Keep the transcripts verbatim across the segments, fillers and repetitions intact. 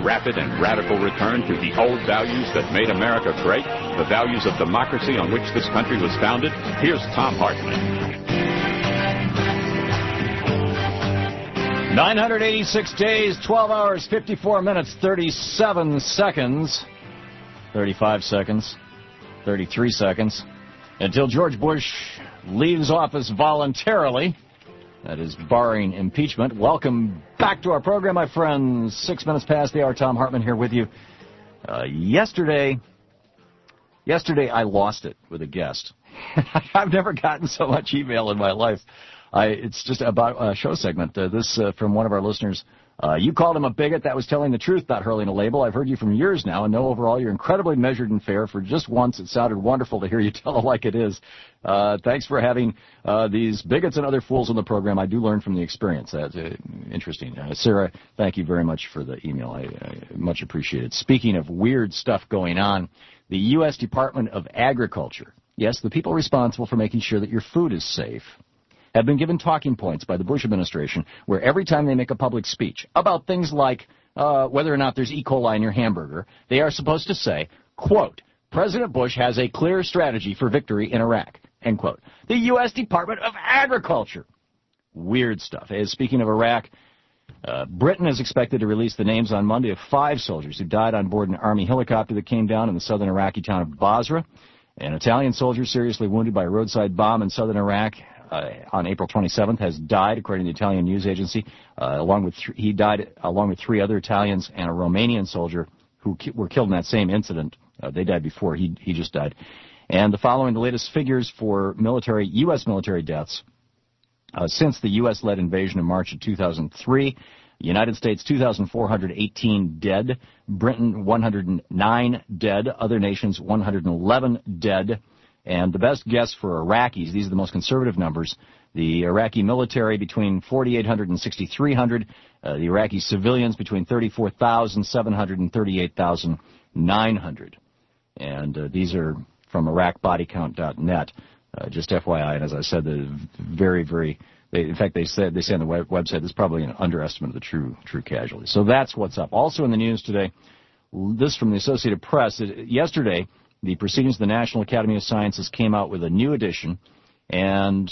rapid and radical return to the old values that made America great, the values of democracy on which this country was founded? Here's Thom Hartmann. nine hundred eighty-six days, twelve hours, fifty-four minutes, thirty-seven seconds, thirty-five seconds, thirty-three seconds, until George Bush leaves office voluntarily. That is barring impeachment. Welcome back to our program, my friends. Six minutes past the hour. Thom Hartmann here with you. Uh, yesterday, yesterday I lost it with a guest. I've never gotten so much email in my life. I, it's just about a show segment. Uh, this uh, from one of our listeners. Uh, you called him a bigot. That was telling the truth, not hurling a label. I've heard you from years now, and know overall you're incredibly measured and fair. For just once, it sounded wonderful to hear you tell it like it is. Uh, thanks for having uh, these bigots and other fools on the program. I do learn from the experience. That's uh, interesting. Uh, Sarah, thank you very much for the email. I, I much appreciate it. Speaking of weird stuff going on, the U S Department of Agriculture, yes, the people responsible for making sure that your food is safe, have been given talking points by the Bush administration where every time they make a public speech about things like uh, whether or not there's E. coli in your hamburger, they are supposed to say, quote, President Bush has a clear strategy for victory in Iraq, end quote. The U S Department of Agriculture. Weird stuff. As speaking of Iraq, uh, Britain is expected to release the names on Monday of five soldiers who died on board an Army helicopter that came down in the southern Iraqi town of Basra. An Italian soldier seriously wounded by a roadside bomb in southern Iraq Uh, on April twenty-seventh has died, according to the Italian news agency. Uh, along with th- he died along with three other Italians and a Romanian soldier who ki- were killed in that same incident. Uh, they died before. He he just died. And the following the latest figures for military U S military deaths uh, since the U S-led invasion in March of two thousand three. United States two thousand four hundred eighteen dead. Britain one hundred nine dead. Other nations one hundred eleven dead. And the best guess for Iraqis, these are the most conservative numbers, the Iraqi military between forty-eight hundred and sixty-three hundred, uh, the Iraqi civilians between thirty-four thousand seven hundred and thirty-eight thousand nine hundred. And uh, these are from Iraq Body Count dot net. Uh, just F Y I, and as I said, the very, very, they, in fact, they said they say on the web, website, this is probably an underestimate of the true true casualties. So that's what's up. Also in the news today, this from the Associated Press, it, yesterday, the Proceedings of the National Academy of Sciences came out with a new edition, and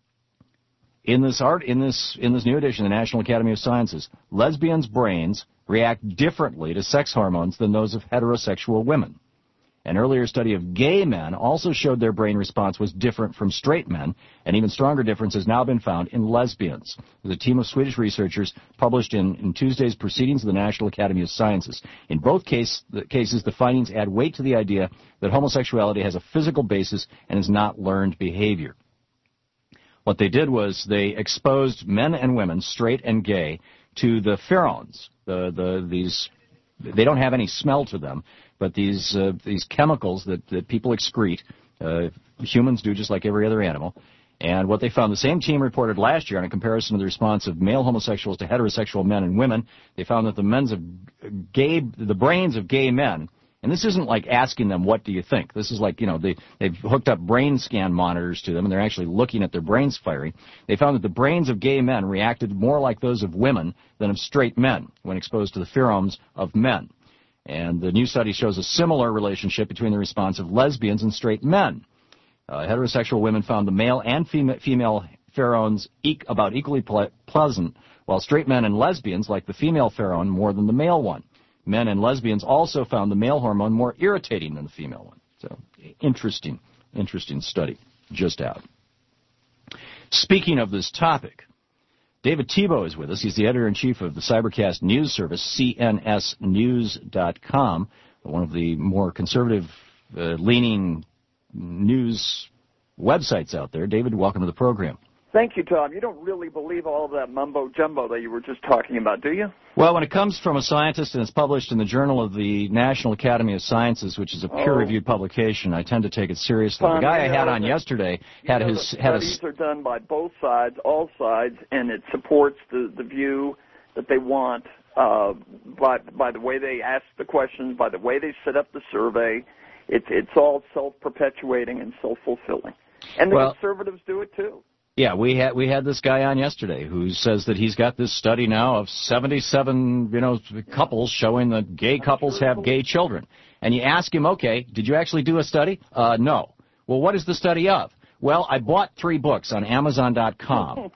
in this art, in this in this new edition, the National Academy of Sciences, lesbians' brains react differently to sex hormones than those of heterosexual women. An earlier study of gay men also showed their brain response was different from straight men. An even stronger difference has now been found in lesbians. The team of Swedish researchers published in, in Tuesday's Proceedings of the National Academy of Sciences. In both case, the cases, the findings add weight to the idea that homosexuality has a physical basis and is not learned behavior. What they did was they exposed men and women, straight and gay, to the pheromones, the, the, these, they don't have any smell to them, but these uh, these chemicals that, that people excrete, uh, humans do just like every other animal. And what they found, the same team reported last year on a comparison of the response of male homosexuals to heterosexual men and women, they found that the men's of gay, the brains of gay men, and this isn't like asking them, what do you think? This is like, you know, they, they've hooked up brain scan monitors to them, and they're actually looking at their brains firing. They found that the brains of gay men reacted more like those of women than of straight men when exposed to the pheromones of men. And the new study shows a similar relationship between the response of lesbians and straight men. Uh, heterosexual women found the male and fema- female pheromones e- about equally ple- pleasant, while straight men and lesbians liked the female pheromone more than the male one. Men and lesbians also found the male hormone more irritating than the female one. So, interesting, interesting study just out. Speaking of this topic, David Tebow is with us. He's the editor-in-chief of the Cybercast News Service, C N S news dot com, one of the more conservative-leaning uh, news websites out there. David, welcome to the program. Thank you, Tom. You don't really believe all of that mumbo-jumbo that you were just talking about, do you? Well, when it comes from a scientist and it's published in the Journal of the National Academy of Sciences, which is a peer-reviewed oh. publication, I tend to take it seriously. Tom, the guy I had know, on yesterday had you know, his... The had studies a, are done by both sides, all sides, and it supports the, the view that they want uh, by, by the way they ask the questions, by the way they set up the survey. It's, it's all self-perpetuating and self-fulfilling. And the well, conservatives do it, too. Yeah, we had we had this guy on yesterday who says that he's got this study now of seventy-seven, you know, couples showing that gay couples have gay children. And you ask him, okay, did you actually do a study? Uh, no. Well, what is the study of? Well, I bought three books on Amazon dot com.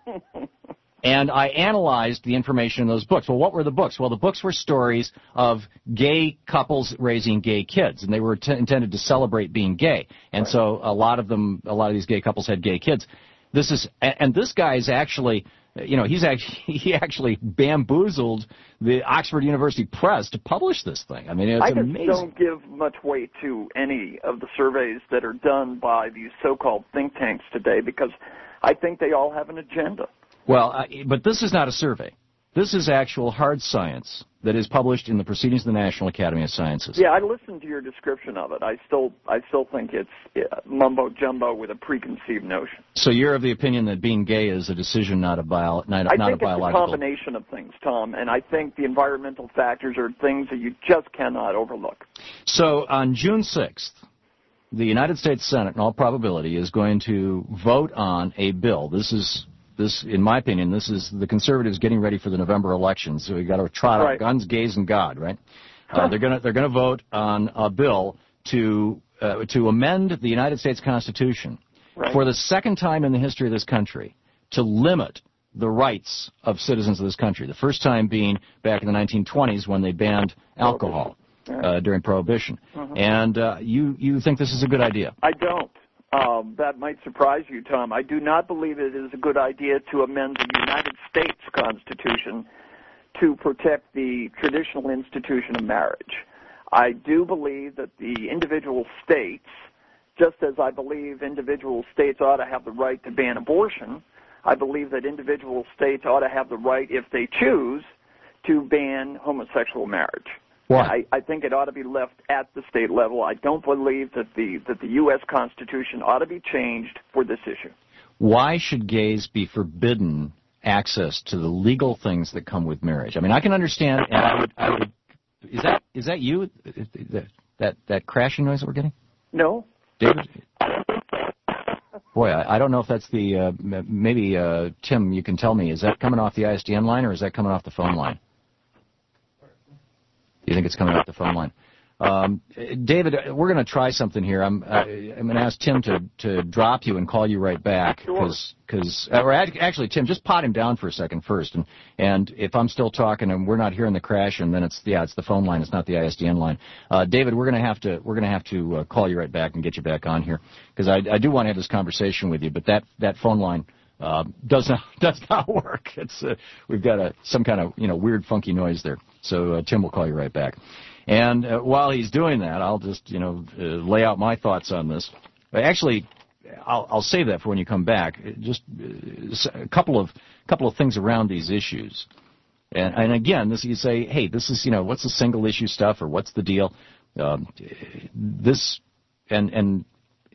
And I analyzed the information in those books. Well, what were the books? Well, the books were stories of gay couples raising gay kids, and they were t- intended to celebrate being gay. And so a lot of them, a lot of these gay couples had gay kids. This is, and this guy is actually, you know, he's actually, he actually bamboozled the Oxford University Press to publish this thing. I mean, it's I just amazing. don't give much weight to any of the surveys that are done by these so-called think tanks today because I think they all have an agenda. Well, uh, but this is not a survey. This is actual hard science that is published in the Proceedings of the National Academy of Sciences. Yeah, I listened to your description of it. I still, I still think it's uh, mumbo jumbo with a preconceived notion. So you're of the opinion that being gay is a decision, not a bio, not, I not think a biological. it's a combination of things, Tom, and I think the environmental factors are things that you just cannot overlook. So on June sixth, the United States Senate, in all probability, is going to vote on a bill. This is. This, in my opinion, this is the conservatives getting ready for the November elections. So we got to trot out right. guns, gays, and God, right? Uh, they're gonna they're gonna vote on a bill to uh, to amend the United States Constitution right. for the second time in the history of this country to limit the rights of citizens of this country. The first time being back in the nineteen twenties when they banned alcohol uh, during Prohibition. Mm-hmm. And uh, you you think this is a good idea? I don't. Um, that might surprise you, Tom. I do not believe it is a good idea to amend the United States Constitution to protect the traditional institution of marriage. I do believe that the individual states, just as I believe individual states ought to have the right to ban abortion, I believe that individual states ought to have the right, if they choose, to ban homosexual marriage. Why? I, I think it ought to be left at the state level. I don't believe that the that the U S Constitution ought to be changed for this issue. Why should gays be forbidden access to the legal things that come with marriage? I mean, I can understand, and I would, I would is that is that you, that that, that crashing noise that we're getting? No. David? Boy, I, I don't know if that's the, uh, maybe, uh, Tim, you can tell me, is that coming off the I S D N line or is that coming off the phone line? You think it's coming off the phone line? Um, David, we're going to try something here. I'm, uh, I'm going to ask Tim to, to drop you and call you right back. Because, because, or actually, Tim, just pot him down for a second first. And, and if I'm still talking and we're not hearing the crash, and then it's, yeah, it's the phone line. It's not the I S D N line. Uh, David, we're going to have to, we're going to have to uh, call you right back and get you back on here. Because I, I do want to have this conversation with you, but that, that phone line, uh, does not, does not work. It's, uh, we've got a, some kind of, you know, weird, funky noise there. So uh, Tim will call you right back. And uh, while he's doing that, I'll just, you know, uh, lay out my thoughts on this. Actually, I'll, I'll save that for when you come back. Just uh, a couple of couple of things around these issues. And, and again, this you say, hey, this is, you know, what's the single issue stuff or what's the deal? Um, this and and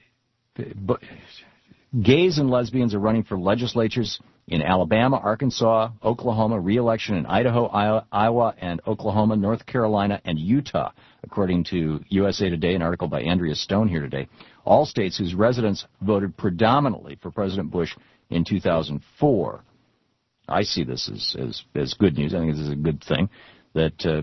but gays and lesbians are running for legislatures in Alabama, Arkansas, Oklahoma, re-election in Idaho, Iowa, and Oklahoma, North Carolina, and Utah, according to U S A Today, an article by Andrea Stone here today. All states whose residents voted predominantly for President Bush in two thousand four. I see this as, as, as good news. I think this is a good thing that uh,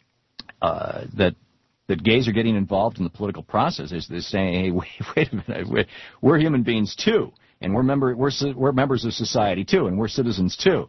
uh, that that gays are getting involved in the political process. They're, they're saying, hey, wait, wait a minute, we're, we're human beings too. And we're, member, we're, we're members of society, too, and we're citizens, too.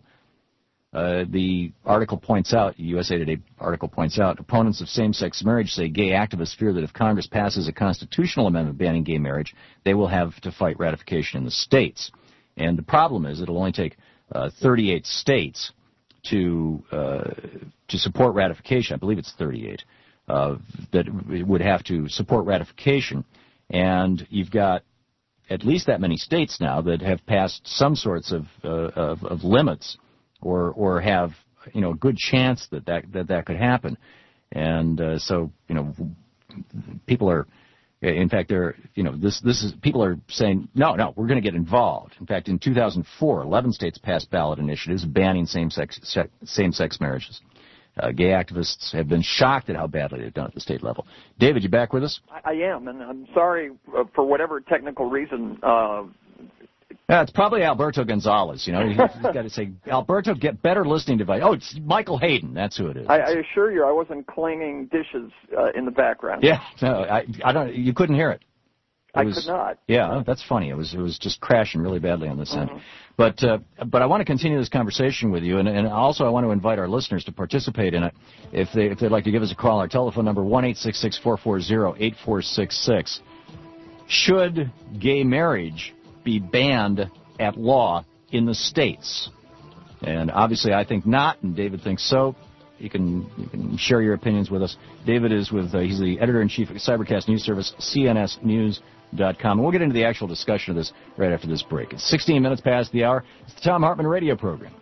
Uh, the article points out, U S A Today article points out, opponents of same-sex marriage say gay activists fear that if Congress passes a constitutional amendment banning gay marriage, they will have to fight ratification in the states. And the problem is it will only take uh, thirty-eight states to uh, to support ratification. I believe it's thirty-eight uh, that would have to support ratification. And you've got at least that many states now that have passed some sorts of, uh, of, of limits or, or have, you know, a good chance that that, that, that could happen. And uh, so, you know, people are, in fact, they're, you know, this, this is, people are saying, no, no, we're going to get involved. In fact, in two thousand four, eleven states passed ballot initiatives banning same-sex, same-sex marriages. Uh, gay activists have been shocked at how badly they've done at the state level. David, you back with us? I, I am, and I'm sorry uh, for whatever technical reason uh, Yeah, it's probably Alberto Gonzalez. You know, he's got to say, Alberto, get better listening device. Oh, it's Michael Hayden. That's who it is. I, I assure you, I wasn't clanging dishes uh, in the background. Yeah, no, I, I don't. You couldn't hear it. It I was, could not. Yeah, that's funny. It was it was just crashing really badly on this Mm-hmm. end. But uh, but I want to continue this conversation with you, and, and also I want to invite our listeners to participate in it. If they if they'd like to give us a call, our telephone number one eight six six four four zero eight four six six. Should gay marriage be banned at law in the states? And obviously, I think not, and David thinks so. You can you can share your opinions with us. David is with uh, he's the editor-in-chief of Cybercast News Service, C N S news dot com. And we'll get into the actual discussion of this right after this break. It's sixteen minutes past the hour. It's the Thom Hartmann Radio Program.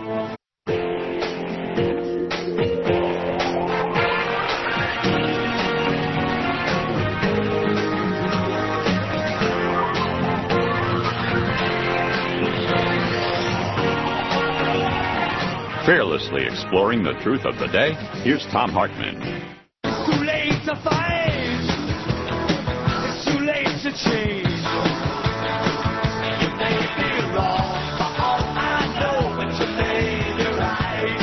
Fearlessly exploring the truth of the day, here's Thom Hartmann. It's too late to fight. It's too late to change. You may be wrong, but all I know is you may be right.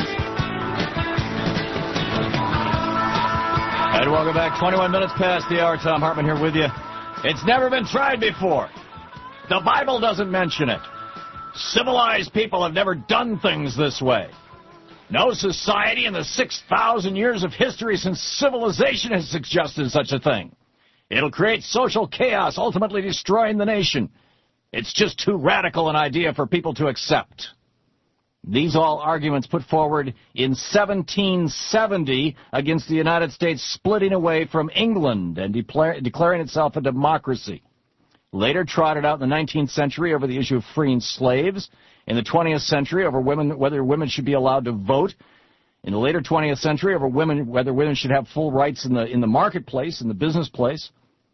And welcome back. twenty-one minutes past the hour. Thom Hartmann here with you. It's never been tried before. The Bible doesn't mention it. Civilized people have never done things this way. No society in the six thousand years of history since civilization has suggested such a thing. It'll create social chaos, ultimately destroying the nation. It's just too radical an idea for people to accept. These all arguments put forward in seventeen seventy against the United States splitting away from England and declare, declaring itself a democracy. Later trotted out in the nineteenth century over the issue of freeing slaves. In the twentieth century, over women, whether women should be allowed to vote. In the later twentieth century, over women, whether women should have full rights in the in the marketplace, in the business place.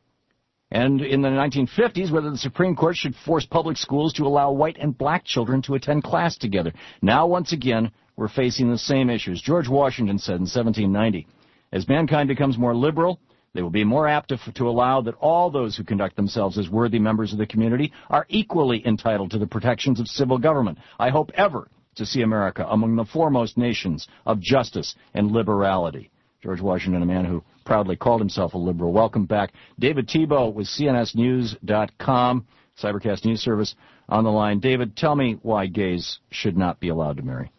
And in the nineteen fifties, whether the Supreme Court should force public schools to allow white and black children to attend class together. Now, once again, we're facing the same issues. George Washington said in seventeen ninety, as mankind becomes more liberal, they will be more apt to, to allow that all those who conduct themselves as worthy members of the community are equally entitled to the protections of civil government. I hope ever to see America among the foremost nations of justice and liberality. George Washington, a man who proudly called himself a liberal. Welcome back. David Tebow with C N S news dot com, Cybercast News Service, on the line. David, tell me why gays should not be allowed to marry.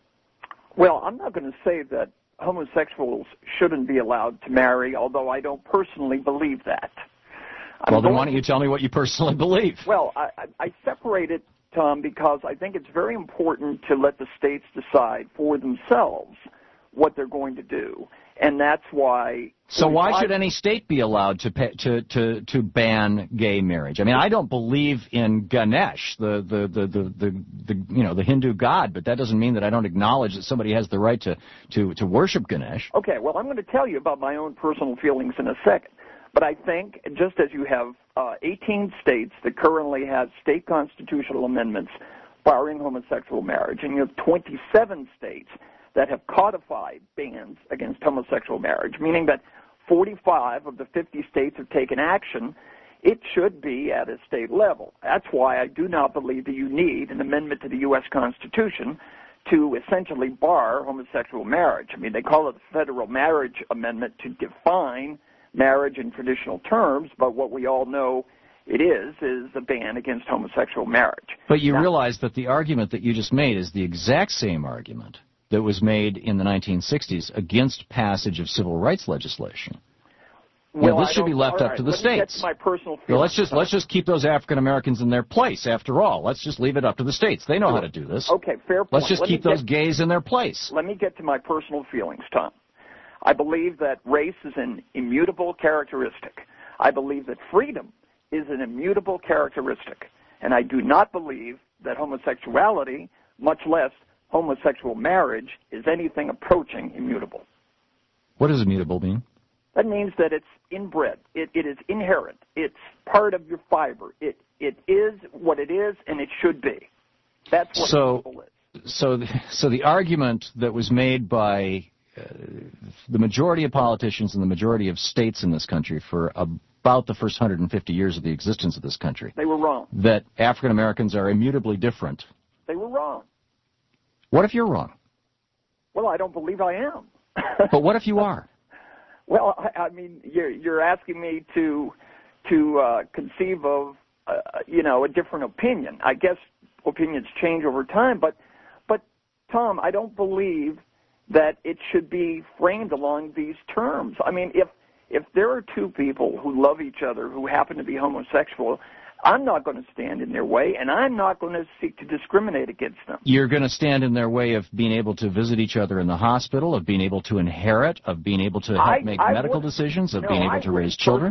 Well, I'm not going to say that homosexuals shouldn't be allowed to marry, although I don't personally believe that. I'm well, then going, why don't you tell me what you personally believe? Well, I, I, I separate it, Tom, because I think it's very important to let the states decide for themselves what they're going to do. And that's why... So why should any state be allowed to pay, to to to ban gay marriage? I mean, I don't believe in Ganesh, the the, the the the the you know the Hindu god, but that doesn't mean that I don't acknowledge that somebody has the right to to to worship Ganesh. Okay, well, I'm going to tell you about my own personal feelings in a second. But I think just as you have uh, eighteen states that currently have state constitutional amendments barring homosexual marriage, and you have twenty-seven states that have codified bans against homosexual marriage, meaning that forty-five of the fifty states have taken action, it should be at a state level. That's why I do not believe that you need an amendment to the U S Constitution to essentially bar homosexual marriage. I mean, they call it the Federal Marriage Amendment to define marriage in traditional terms, but what we all know it is, is a ban against homosexual marriage. But you now, realize that the argument that you just made is the exact same argument that was made in the nineteen sixties against passage of civil rights legislation. Well, you know, this should be left all up right, to the let states. Me get to my personal well, let's just let's just keep those African Americans in their place. After all, let's just leave it up to the states. They know sure. how to do this. Okay, fair point. Let's just let keep those get, gays in their place. Let me get to my personal feelings, Tom. I believe that race is an immutable characteristic. I believe that freedom is an immutable characteristic. And I do not believe that homosexuality, much less homosexual marriage, is anything approaching immutable. What does immutable mean? That means that it's inbred. It, it is inherent. It's part of your fiber. It it is what it is, and it should be. That's what so, immutable is. So, so the argument that was made by the majority of politicians and the majority of states in this country for about the first one hundred fifty years of the existence of this country. They were wrong. That African Americans are immutably different. They were wrong. What if you're wrong? Well, I don't believe I am. But what if you are? Well, I, I mean, you're, you're asking me to to uh, conceive of, uh, you know, a different opinion. I guess opinions change over time, but, but Tom, I don't believe that it should be framed along these terms. I mean, if if there are two people who love each other who happen to be homosexual, I'm not going to stand in their way, and I'm not going to seek to discriminate against them. You're going to stand in their way of being able to visit each other in the hospital, of being able to inherit, of being able to help I, make I medical would, decisions, of no, being able I to raise children?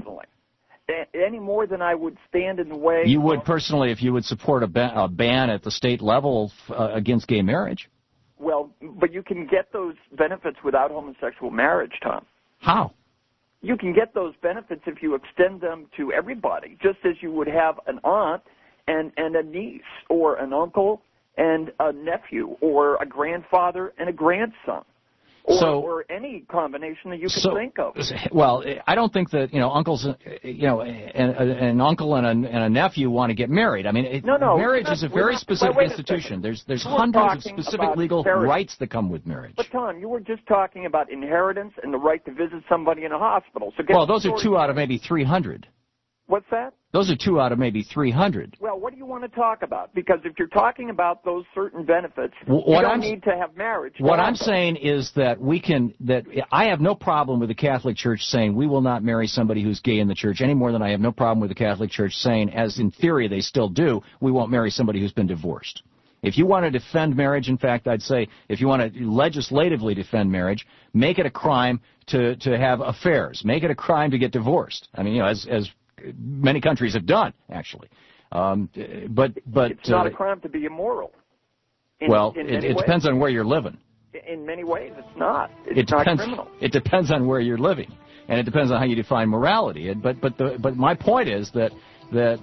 Any more than I would stand in the way. You would of, personally, if you would support a, ba- a ban at the state level uh, against gay marriage. Well, but you can get those benefits without homosexual marriage, Tom. How? You can get those benefits if you extend them to everybody, just as you would have an aunt and, and a niece, or an uncle and a nephew, or a grandfather and a grandson, or, so, or any combination that you can so, think of. Well, I don't think that, you know, uncles, you know, an, an uncle and a, and a nephew want to get married. I mean, it, no, no, marriage not, is a very not, specific wait, wait institution. There's there's we're hundreds of specific legal marriage. rights that come with marriage. But, Tom, you were just talking about inheritance and the right to visit somebody in a hospital. So get well, those are two story. out of maybe three hundred. What's that? Those are two out of maybe three hundred. Well, what do you want to talk about? Because if you're talking about those certain benefits, what you don't I'm, need to have marriage. What I'm saying is that we can, that I have no problem with the Catholic Church saying we will not marry somebody who's gay in the church any more than I have no problem with the Catholic Church saying, as in theory they still do, we won't marry somebody who's been divorced. If you want to defend marriage, in fact, I'd say if you want to legislatively defend marriage, make it a crime to, to have affairs. Make it a crime to get divorced. I mean, you know, as, as many countries have done, actually. Um, but but it's not uh, a crime to be immoral. In, well, in it, it ways. depends on where you're living. In many ways, it's not. It's it not depends, criminal. It depends on where you're living, and it depends on how you define morality. But but the, but my point is that that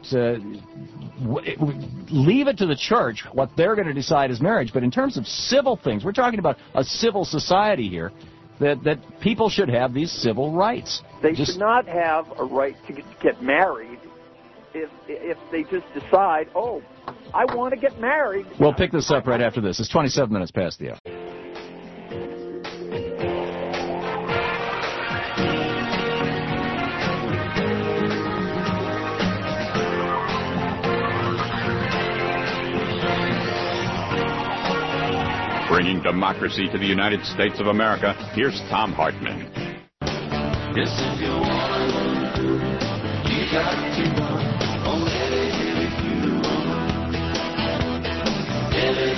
uh, w- w- leave it to the church what they're going to decide is marriage. But in terms of civil things, we're talking about a civil society here. That, that people should have these civil rights. They just, should not have a right to get, get married if if they just decide, oh, I want to get married. We'll pick this up right after this. It's twenty-seven minutes past the hour. Bringing democracy to the United States of America, here's Thom Hartmann. Yes, if you want to, you got to know. Oh, heavy, heavy fuel. Heavy,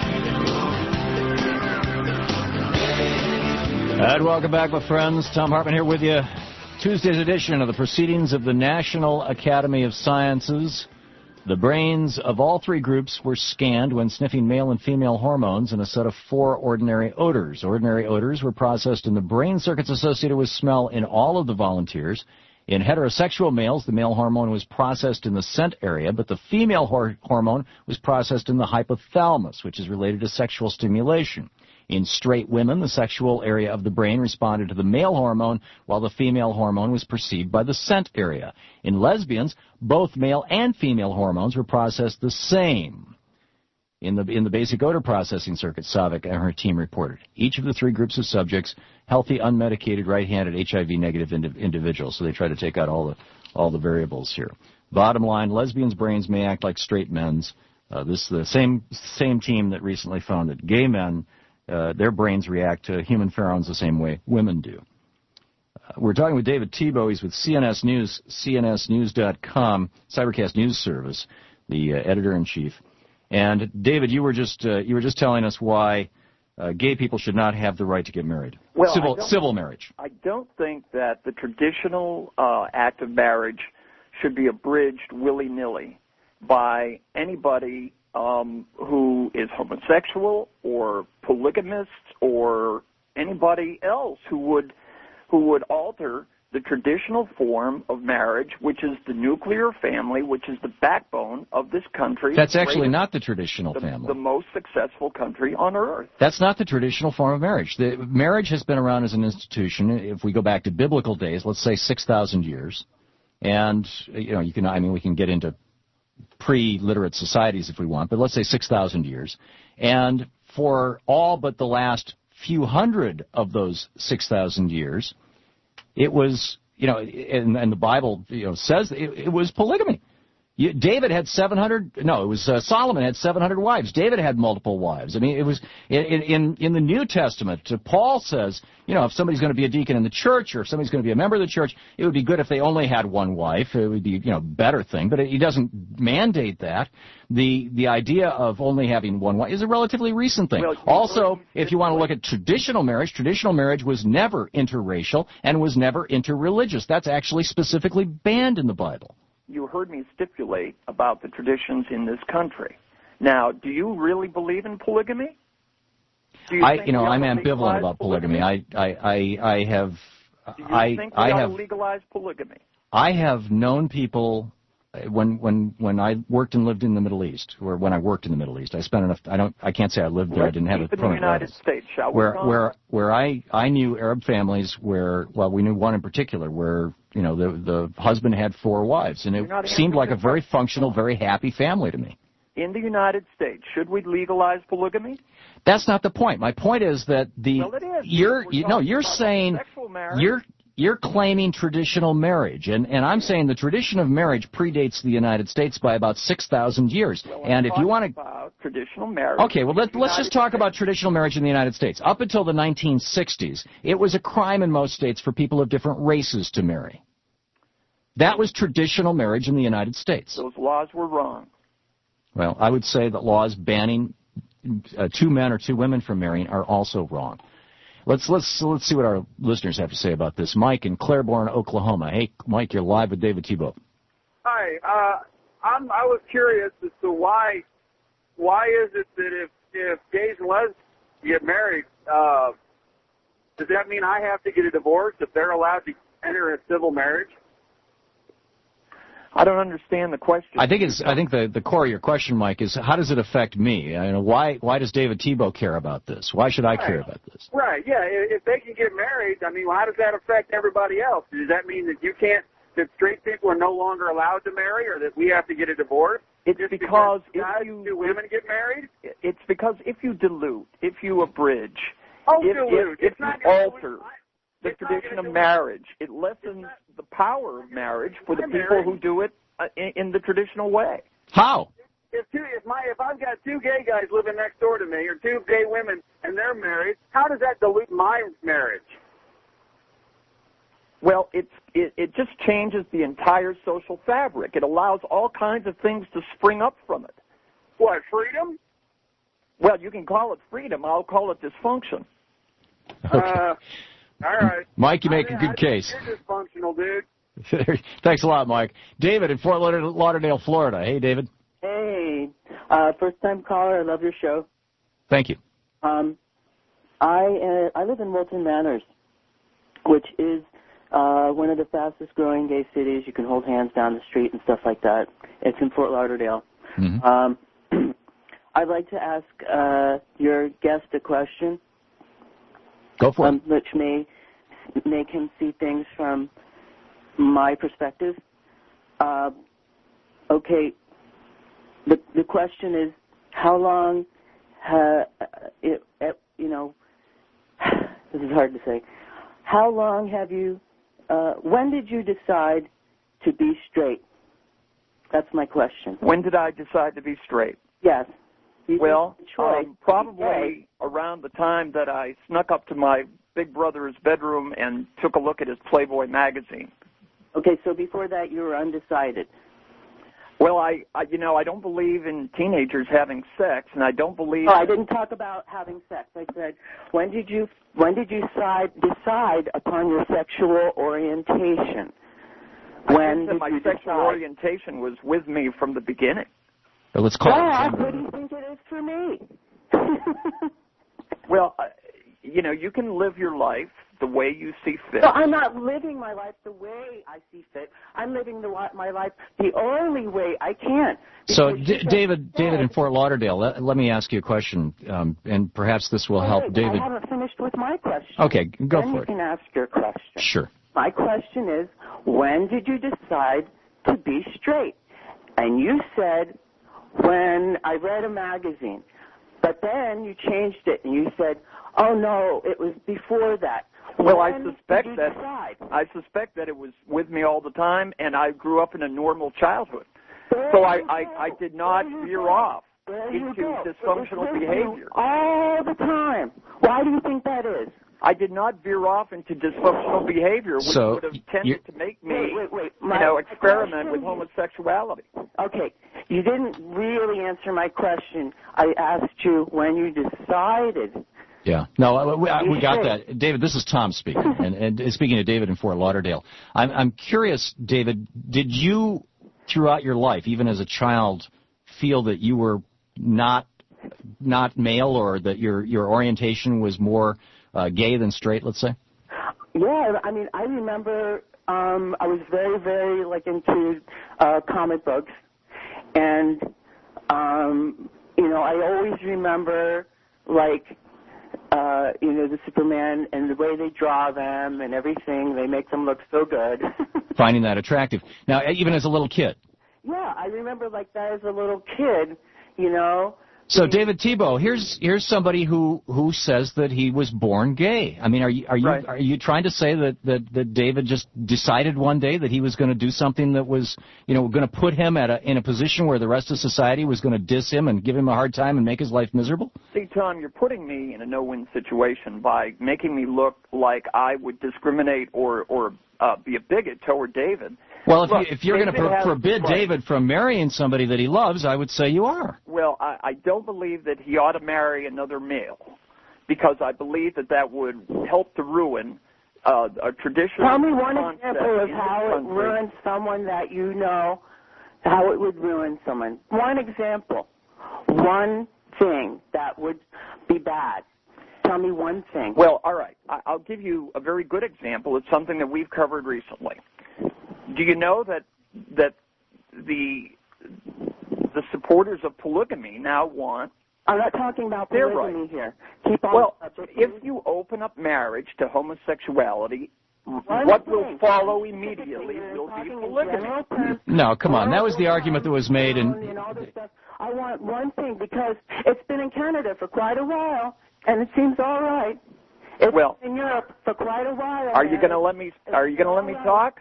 heavy fuel. And welcome back, my friends. Thom Hartmann here with you. Tuesday's edition of the Proceedings of the National Academy of Sciences. The brains of all three groups were scanned when sniffing male and female hormones in a set of four ordinary odors. Ordinary odors were processed in the brain circuits associated with smell in all of the volunteers. In heterosexual males, the male hormone was processed in the scent area, but the female hor- hormone was processed in the hypothalamus, which is related to sexual stimulation. In straight women, the sexual area of the brain responded to the male hormone, while the female hormone was perceived by the scent area. In lesbians, both male and female hormones were processed the same. In the in the basic odor processing circuit, Savick and her team reported. Each of the three groups of subjects, healthy, unmedicated, right-handed, H I V-negative indi- individuals. So they try to take out all the all the variables here. Bottom line, lesbians' brains may act like straight men's. Uh, this is the same same team that recently found that gay men, Uh, their brains react to human pheromones the same way women do. Uh, we're talking with David Tebow. He's with C N S News, C N S news dot com, Cybercast News Service, the uh, editor-in-chief. And David, you were just uh, you were just telling us why uh, gay people should not have the right to get married. Well, civil I civil marriage. I don't think that the traditional uh, act of marriage should be abridged willy-nilly by anybody Um, who is homosexual or polygamist or anybody else who would who would alter the traditional form of marriage, which is the nuclear family, which is the backbone of this country. That's actually not the traditional the, family. The most successful country on earth. That's not the traditional form of marriage. The, marriage has been around as an institution, if we go back to biblical days, let's say six thousand years. And, you know, you can, I mean, we can get into pre-literate societies if we want, but let's say six thousand years. And for all but the last few hundred of those six thousand years, it was, you know, and, and the Bible, you know, says it, it was polygamy. You, David had seven hundred, no, it was uh, Solomon had seven hundred wives. David had multiple wives. I mean, it was, in, in, in the New Testament, uh, Paul says, you know, if somebody's going to be a deacon in the church or if somebody's going to be a member of the church, it would be good if they only had one wife. It would be, you know, better thing. But it, he doesn't mandate that. The the idea of only having one wife is a relatively recent thing. Well, also, if you want to look at traditional marriage, traditional marriage was never interracial and was never interreligious. That's actually specifically banned in the Bible. You heard me stipulate about the traditions in this country. Now, do you really believe in polygamy? Do you I, think you know, we ought I'm to ambivalent legalize about polygamy. polygamy. I, I, I, I have, Do you I, think we I ought have, to legalize polygamy? I have known people. When when when I worked and lived in the Middle East, or when I worked in the Middle East, I spent enough. I don't. I can't say I lived there. Let's I didn't have a keep in the permanent United residence. States, shall we? Where Tom? where where I I knew Arab families where well we knew one in particular where you know the the husband had four wives and it You're not seemed like a answering very my- functional, very happy family to me. In the United States, should we legalize polygamy? That's not the point. My point is that the Well, it is. you're We're you, no talking you're about saying sexual marriage. you're you're claiming traditional marriage, and, and I'm saying the tradition of marriage predates the United States by about six thousand years. Well, and I'm if you want to, talking about traditional marriage. okay, well let, in the let's just United talk States. about traditional marriage in the United States. Up until the nineteen sixties, it was a crime in most states for people of different races to marry. That was traditional marriage in the United States. Those laws were wrong. Well, I would say that laws banning uh, two men or two women from marrying are also wrong. Let's let's let's see what our listeners have to say about this. Mike in Claiborne, Oklahoma. Hey, Mike, you're live with David Tebow. Hi, uh, I'm, I was curious as to why why is it that if if gays and lesbians get married, uh, does that mean I have to get a divorce if they're allowed to enter a civil marriage? I don't understand the question. I think it's. I think the, the core of your question, Mike, is how does it affect me? I mean, why why does David Tebow care about this? Why should I care Right. about this? Right, yeah. If if they can get married, I mean, well, how does that affect everybody else? Does that mean that you can't, that straight people are no longer allowed to marry, or that we have to get a divorce? It's Just because if guys, you do women get married? It's because if you dilute, if you abridge, Oh, if, dilute. if, if It's you not gonna alter dilute. the It's not tradition gonna of dilute. marriage, it lessens the power of marriage for the I'm people married. who do it uh, in, in the traditional way. How? If two, if my, if I've got two gay guys living next door to me, or two gay women, and they're married, how does that dilute my marriage? Well, it's, it, it just changes the entire social fabric. It allows all kinds of things to spring up from it. What, freedom? Well, you can call it freedom. I'll call it dysfunction. Okay. Uh, all right. Mike, you make I a mean, good I case. think You're dysfunctional, dude. Thanks a lot, Mike. David in Fort Lauderdale, Lauderdale, Florida. Hey, David. Hey, uh, first-time caller. I love your show. Thank you. Um, I uh, I live in Wilton Manors, which is uh, one of the fastest-growing gay cities. You can hold hands down the street and stuff like that. It's in Fort Lauderdale. Mm-hmm. Um, I'd like to ask uh, your guest a question, Go for it. um, which may make him see things from my perspective. Uh, okay, the the question is, how long, ha, it, it, you know, this is hard to say. How long have you, uh, when did you decide to be straight? That's my question. When did I decide to be straight? Yes. You Well, made the choice um, to be probably gay. around the time that I snuck up to my big brother's bedroom and took a look at his Playboy magazine. Okay, so before that you were undecided. Well, I, I you know, I don't believe in teenagers having sex, and I don't believe. Oh, I didn't talk about having sex. I said, when did you when did you decide decide upon your sexual orientation? I When think that did my you sexual decide? orientation was with me from the beginning. But let's call Yeah, it. what do you think it is for me? Well, uh, you know, you can live your life the way you see fit. So I'm not living my life the way I see fit. I'm living the, my life the only way I can. So, D- David, David in Fort Lauderdale, let, let me ask you a question, um, and perhaps this will oh, help wait, David. I haven't finished with my question. Okay, go then for you it. can ask your question. Sure. My question is, when did you decide to be straight? And you said, when I read a magazine. But then you changed it and you said, oh no, it was before that. Well, when I suspect did you that decide? I suspect that it was with me all the time, and I grew up in a normal childhood. There So I, you I, go. I did not There you veer go. off There you into go. dysfunctional It was with you behavior. all the time. Why do you think that is? I did not veer off into dysfunctional behavior, which So, would have you're- tended to make me, Wait, wait, wait. My you know, experiment question- with homosexuality. Okay, you didn't really answer my question. I asked you when you decided. Yeah. No, uh, we, uh, we got Sure. that. David, this is Tom speaking, and, and speaking to David in Fort Lauderdale. I'm, I'm curious, David, did you, throughout your life, even as a child, feel that you were not not male, or that your, your orientation was more uh, gay than straight, let's say? Yeah, I mean, I remember um, I was very, very, like, into uh, comic books. And, um, you know, I always remember, like, uh, you know, the Superman and the way they draw them and everything. They make them look so good. Finding that attractive. Now, even as a little kid. Yeah, I remember like that as a little kid, you know. So, David Tebow, here's here's somebody who, who says that he was born gay. I mean, are you are you Right. are you trying to say that, that, that David just decided one day that he was going to do something that was, you know, going to put him at a, in a position where the rest of society was going to diss him and give him a hard time and make his life miserable? See, Tom, you're putting me in a no-win situation by making me look like I would discriminate or, or uh, be a bigot toward David. Well, if, Look, you, if you're going to David pro- has- forbid right. David from marrying somebody that he loves, I would say you are. Well, I, I don't believe that he ought to marry another male because I believe that that would help to ruin uh, a traditional Tell me one concept example of in how this it country. ruins someone that you know, how it would ruin someone. One example. One thing that would be bad. Tell me one thing. Well, all right. I, I'll give you a very good example. It's something that we've covered recently. Do you know that that the the supporters of polygamy now want? I'm not talking about They're polygamy right. here. Keep on. Well, the subject, if please. you open up marriage to homosexuality, One what thing. will follow immediately You're will be talking in polygamy. general terms. No, come on. That was the argument that was made in... And all this stuff. I want one thing because it's been in Canada for quite a while, and it seems all right. It's Well, been in Europe for quite a while. Are you and going to let me? Are you going to let me all right. talk?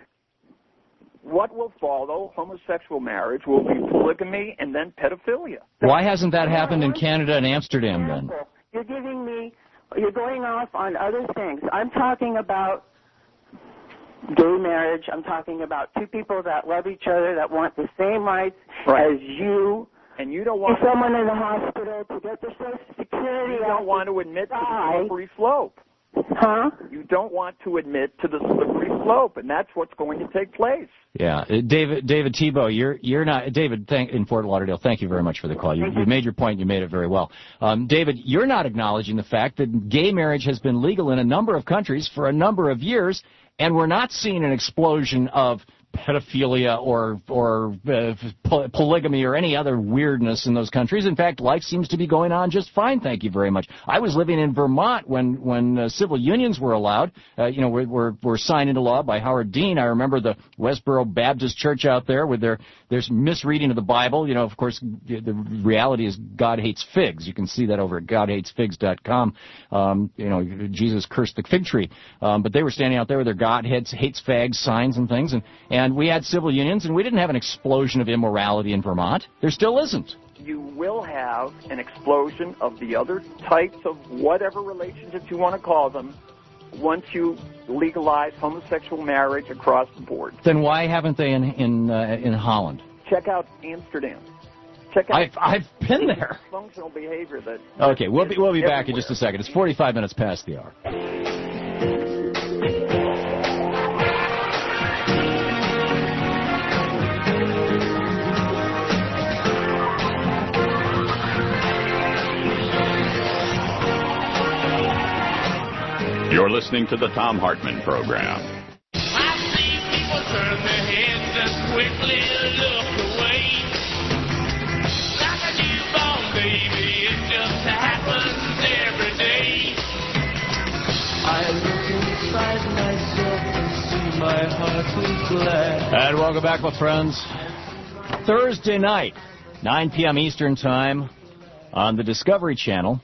What will follow homosexual marriage will be polygamy and then pedophilia. Why hasn't that happened in Canada and Amsterdam then? Example. You're giving me, you're going off on other things. I'm talking about gay marriage. I'm talking about two people that love each other, that want the same rights Right. as you. And you don't See want someone in the hospital to get their Social Security. you don't want to admit to the die. slippery slope. Huh? You don't want to admit to the slippery slope, and that's what's going to take place. Yeah, uh, David David Tebow, you're you're not David. Thank, in Fort Lauderdale. Thank you very much for the call. You, you made your point. You made it very well. Um, David, you're not acknowledging the fact that gay marriage has been legal in a number of countries for a number of years, and we're not seeing an explosion of pedophilia or or uh, poly- polygamy or any other weirdness in those countries. In fact, life seems to be going on just fine. Thank you very much. I was living in Vermont when when uh, civil unions were allowed. Uh, you know, were, were were signed into law by Howard Dean. I remember the Westboro Baptist Church out there with their their misreading of the Bible. You know, of course, the, the reality is God hates figs. You can see that over at god hates figs dot com. Um, you know, Jesus cursed the fig tree. Um, but they were standing out there with their God hates hates fags signs and things, and and we had civil unions, and we didn't have an explosion of immorality in Vermont. There still isn't. You will have an explosion of the other types of whatever relationships you want to call them once you legalize homosexual marriage across the board. Then why haven't they in in uh, in Holland? Check out Amsterdam. Check out I've I've been there. dysfunctional behavior that. Okay, we'll be we'll be back in everywhere. just a second. It's forty-five minutes past the hour. You're listening to the Thom Hartmann Program. I see people turn their heads and quickly look away. Like a newborn baby, it just happens every day. I look inside myself and see my heart is glad. And welcome back, my friends. Thursday night, nine p.m. Eastern Time, on the Discovery Channel.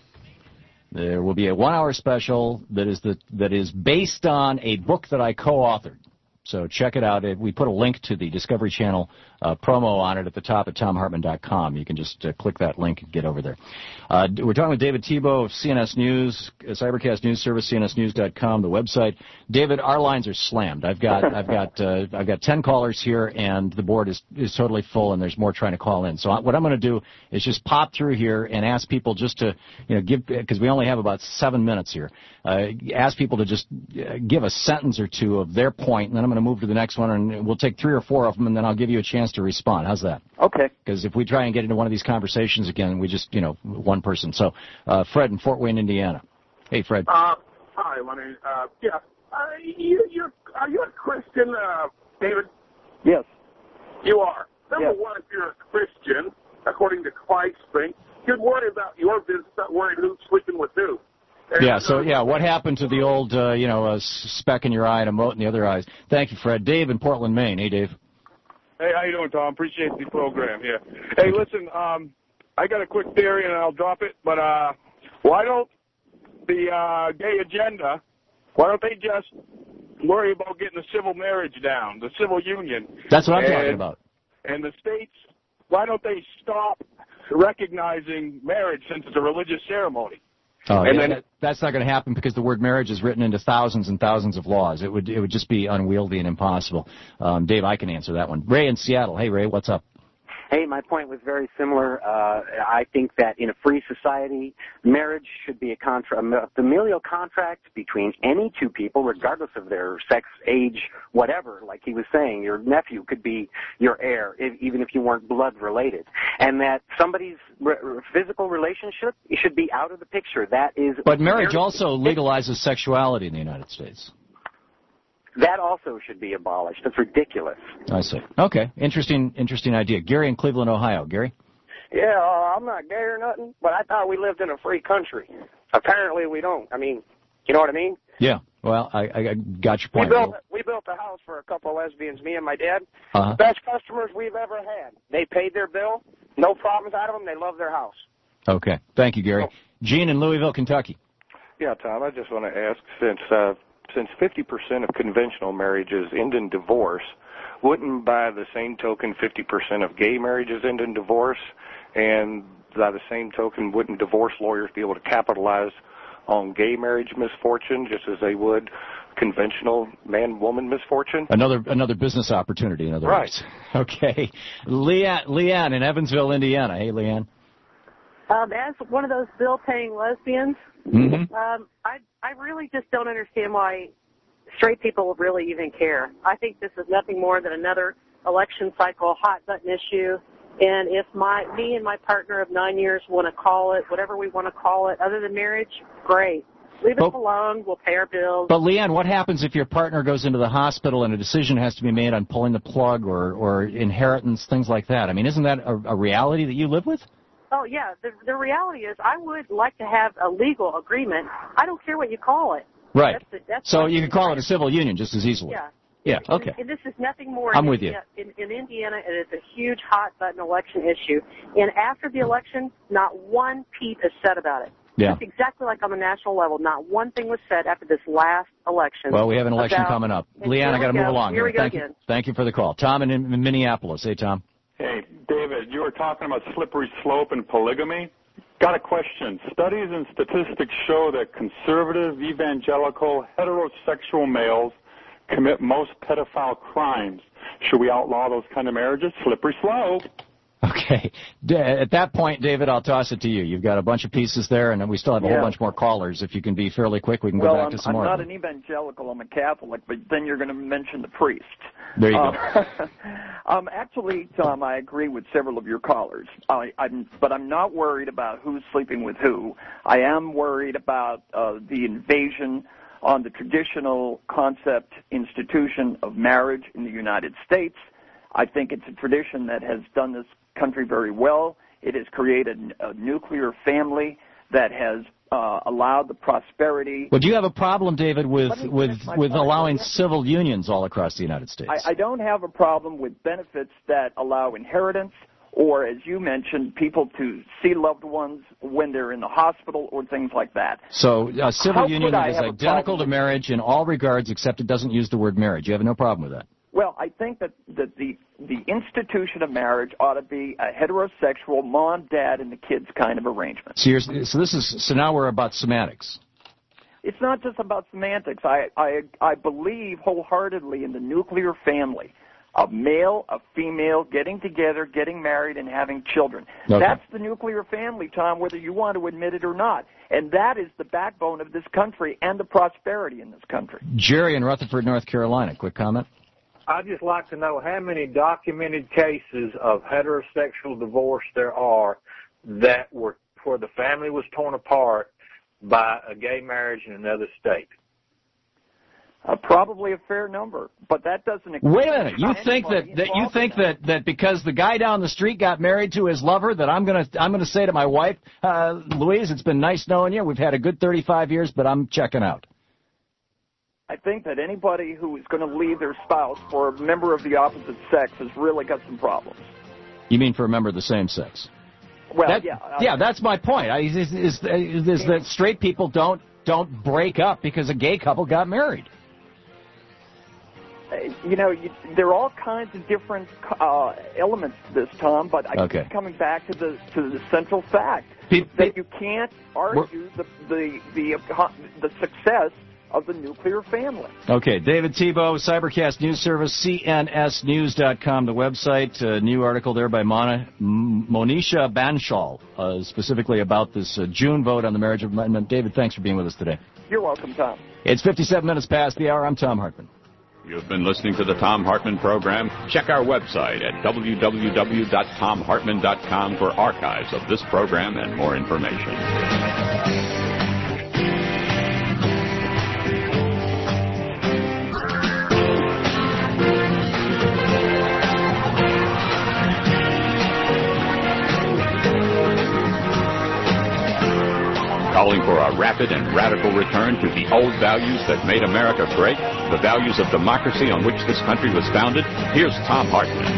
There will be a one-hour special that is the that is based on a book that I co-authored. So check it out. We put a link to the Discovery Channel uh, promo on it at the top at thom hartmann dot com. You can just uh, click that link and get over there. Uh, we're talking with David Tebow of C N S News, Cybercast News Service, C N S news dot com, the website. David, our lines are slammed. I've got I've got uh, I've got ten callers here, and the board is is totally full, and there's more trying to call in. So what I'm going to do is just pop through here and ask people just to you know give because we only have about seven minutes here. Uh, ask people to just uh, give a sentence or two of their point, and then I'm going to move to the next one, and we'll take three or four of them, and then I'll give you a chance to respond. How's that? Okay. Because if we try and get into one of these conversations again, we just, you know, one person. So, uh, Fred in Fort Wayne, Indiana. Hey, Fred. Uh, hi, my name. Uh, yeah. Uh, you, you're, are you a Christian, uh, David? Yes. You are. Number Yes. one, if you're a Christian, according to Christ's thing, you'd worry about your business, not worrying who's sleeping with who. And, Yeah, so, uh, yeah, what happened to the old, uh, you know, uh, speck in your eye and a mote in the other eyes? Thank you, Fred. Dave in Portland, Maine. Hey, Dave. Hey, how you doing, Tom? Appreciate the program here. Hey, listen, um, I got a quick theory, and I'll drop it, but uh, why don't the uh, gay agenda, why don't they just worry about getting the civil marriage down, the civil union? That's what I'm and, talking about. And the states, why don't they stop recognizing marriage since it's a religious ceremony? Oh, and yeah, then, that, that's not going to happen because the word marriage is written into thousands and thousands of laws. It would it would just be unwieldy and impossible. Um, Dave, I can answer that one. Ray in Seattle. Hey, Ray, what's up? Hey, my point was very similar. Uh, I think that in a free society, marriage should be a, contra- a familial contract between any two people, regardless of their sex, age, whatever. Like he was saying, your nephew could be your heir, if, even if you weren't blood related. And that somebody's re- physical relationship should be out of the picture. That is. But marriage also legalizes sexuality in the United States. That also should be abolished. That's ridiculous. I see. Okay. Interesting, interesting idea. Gary in Cleveland, Ohio. Gary? Yeah, uh, I'm not gay or nothing, but I thought we lived in a free country. Apparently we don't. I mean, you know what I mean? Yeah. Well, I, I got your point. We built, we built a house for a couple of lesbians, me and my dad. Uh-huh. Best customers we've ever had. They paid their bill. No problems out of them. They love their house. Okay. Thank you, Gary. Gene in Louisville, Kentucky. Yeah, Tom, I just want to ask, since uh, since fifty percent of conventional marriages end in divorce, wouldn't by the same token fifty percent of gay marriages end in divorce? And by the same token, wouldn't divorce lawyers be able to capitalize on gay marriage misfortune just as they would conventional man-woman misfortune? Another another business opportunity, in other right. words. Okay. Leanne, Leanne in Evansville, Indiana. Hey, Leanne. Um, as one of those bill-paying lesbians, mm-hmm. um, I I really just don't understand why straight people really even care. I think this is nothing more than another election cycle hot-button issue. And if my me and my partner of nine years want to call it whatever we want to call it, other than marriage, great. Leave but, us alone. We'll pay our bills. But, Leanne, what happens if your partner goes into the hospital and a decision has to be made on pulling the plug or, or inheritance, things like that? I mean, isn't that a, a reality that you live with? Oh, yeah. The, the reality is I would like to have a legal agreement. I don't care what you call it. Right. That's the, that's so you could call it a civil union just as easily. Yeah. Yeah, okay. And, and this is nothing more. I'm in with you. In, in Indiana, it is a huge hot-button election issue. And after the election, not one peep is said about it. Yeah. It's exactly like on the national level. Not one thing was said after this last election. Well, we have an election about, coming up. Leanne, I got to move along. Here we go Thank again. you. Thank you for the call. Tom in, in Minneapolis. Hey, Tom. Hey, David, you were talking about slippery slope and polygamy. Got a question. Studies and statistics show that conservative, evangelical, heterosexual males commit most pedophile crimes. Should we outlaw those kind of marriages? Slippery slope. Okay. At that point, David, I'll toss it to you. You've got a bunch of pieces there, and we still have a yeah. whole bunch more callers. If you can be fairly quick, we can well, go back I'm, to some I'm more. I'm not an evangelical. I'm a Catholic, but then you're going to mention the priest. There you um, go. um, actually, Tom, I agree with several of your callers. I, I'm, but I'm not worried about who's sleeping with who. I am worried about uh, the invasion on the traditional concept institution of marriage in the United States. I think it's a tradition that has done this country very well. It has created a nuclear family that has uh, allowed the prosperity. Well, do you have a problem, David, with with with point. allowing civil unions all across the United States? I, I don't have a problem with benefits that allow inheritance, or, as you mentioned, people to see loved ones when they're in the hospital or things like that. So a civil How union could I is have a identical problem to with- marriage in all regards, except it doesn't use the word marriage. You have no problem with that? Well, I think that, that the the institution of marriage ought to be a heterosexual mom, dad, and the kids kind of arrangement. So, you're, so this is so now we're about semantics. It's not just about semantics. I I, I believe wholeheartedly in the nuclear family. A male, a female, getting together, getting married, and having children. Okay. That's the nuclear family, Tom, whether you want to admit it or not. And that is the backbone of this country and the prosperity in this country. Jerry in Rutherford, North Carolina. Quick comment. I'd just like to know how many documented cases of heterosexual divorce there are that were where the family was torn apart by a gay marriage in another state. Uh, probably a fair number, but that doesn't. Wait a minute. You think that, that you think that, that because the guy down the street got married to his lover that I'm gonna I'm gonna say to my wife, uh, Louise, it's been nice knowing you. We've had a good thirty-five years, but I'm checking out. I think that anybody who is going to leave their spouse for a member of the opposite sex has really got some problems. You mean for a member of the same sex? Well, That- yeah. uh, yeah, that's my point. I, is, is, is, is that straight people don't don't break up because a gay couple got married. Uh, You know, you, there are all kinds of different uh, elements to this, Tom. But I Okay. keep coming back to the to the central fact Pe- that you can't argue the the the uh, the success of the nuclear family. Okay, David Tebow, Cybercast News Service, C N S news dot com, the website. A new article there by Mona, M- Monisha Banshal, uh, specifically about this uh, June vote on the marriage amendment. David, thanks for being with us today. You're welcome, Tom. It's fifty-seven minutes past the hour. I'm Tom Hartman. You've been listening to the Tom Hartman program. Check our website at w w w dot tom hartman dot com for archives of this program and more information. Calling for a rapid and radical return to the old values that made America great, the values of democracy on which this country was founded. Here's Tom Hartman.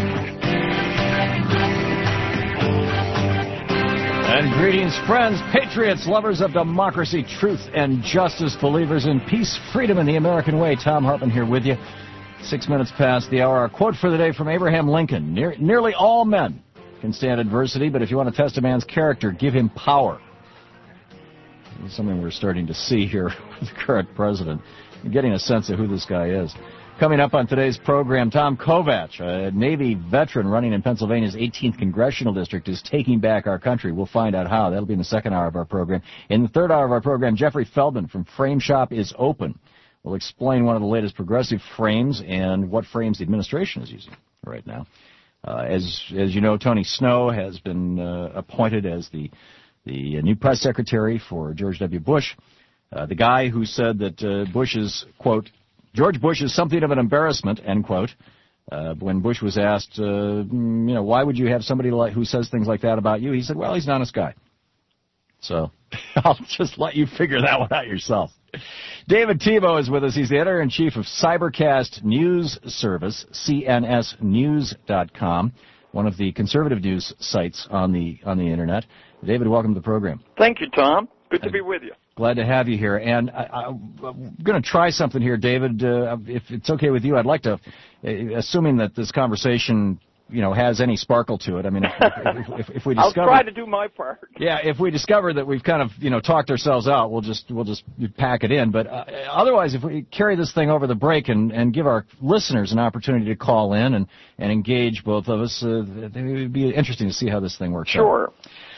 And greetings, friends, patriots, lovers of democracy, truth, and justice, believers in peace, freedom, and the American way. Tom Hartman here with you. Six minutes past the hour. Our quote for the day from Abraham Lincoln. Near, nearly all men can stand adversity, but if you want to test a man's character, give him power. This is something we're starting to see here with the current president. You're getting a sense of who this guy is. Coming up on today's program, Tom Kovach, a Navy veteran running in Pennsylvania's eighteenth Congressional District, is taking back our country. We'll find out how. That'll be in the second hour of our program. In the third hour of our program, Jeffrey Feldman from Frame Shop is Open. We'll explain one of the latest progressive frames and what frames the administration is using right now. Uh, as as you know, Tony Snow has been uh, appointed as the the new press secretary for George W. Bush, uh, the guy who said that uh, Bush is, quote, George Bush is something of an embarrassment, end quote, uh, when Bush was asked, uh, you know, why would you have somebody like who says things like that about you? He said, well, he's an honest guy. So I'll just let you figure that one out yourself. David Tebow is with us. He's the editor-in-chief of Cybercast News Service, C N S news dot com, one of the conservative news sites on the on the Internet. David, welcome to the program. Thank you, Tom. Good to be with you. Glad to have you here. And I, I, I'm going to try something here, David. Uh, if it's okay with you, I'd like to, uh, assuming that this conversation, you know, has any sparkle to it. I mean, if, if, if, if we discover, I'll try to do my part. Yeah, if we discover that we've kind of, you know, talked ourselves out, we'll just we'll just pack it in. But uh, otherwise, if we carry this thing over the break and, and give our listeners an opportunity to call in and, and engage both of us, uh, it would be interesting to see how this thing works out. Sure.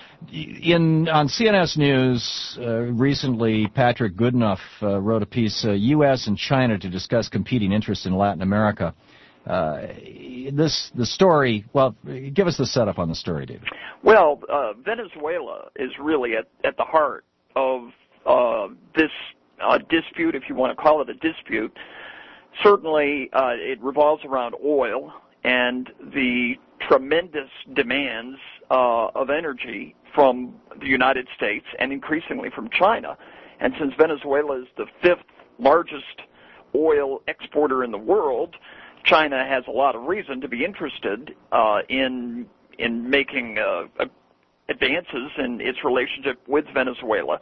In on C N S News uh, recently, Patrick Goodenough uh, wrote a piece, uh, U S and China to discuss competing interests in Latin America. Uh, this the story. Well, give us the setup on the story, David. Well, uh, Venezuela is really at, at the heart of uh, this uh, dispute, if you want to call it a dispute. Certainly, uh, it revolves around oil and the tremendous demands uh, of energy from the United States and increasingly from China. And since Venezuela is the fifth largest oil exporter in the world, China has a lot of reason to be interested uh, in in making uh, advances in its relationship with Venezuela.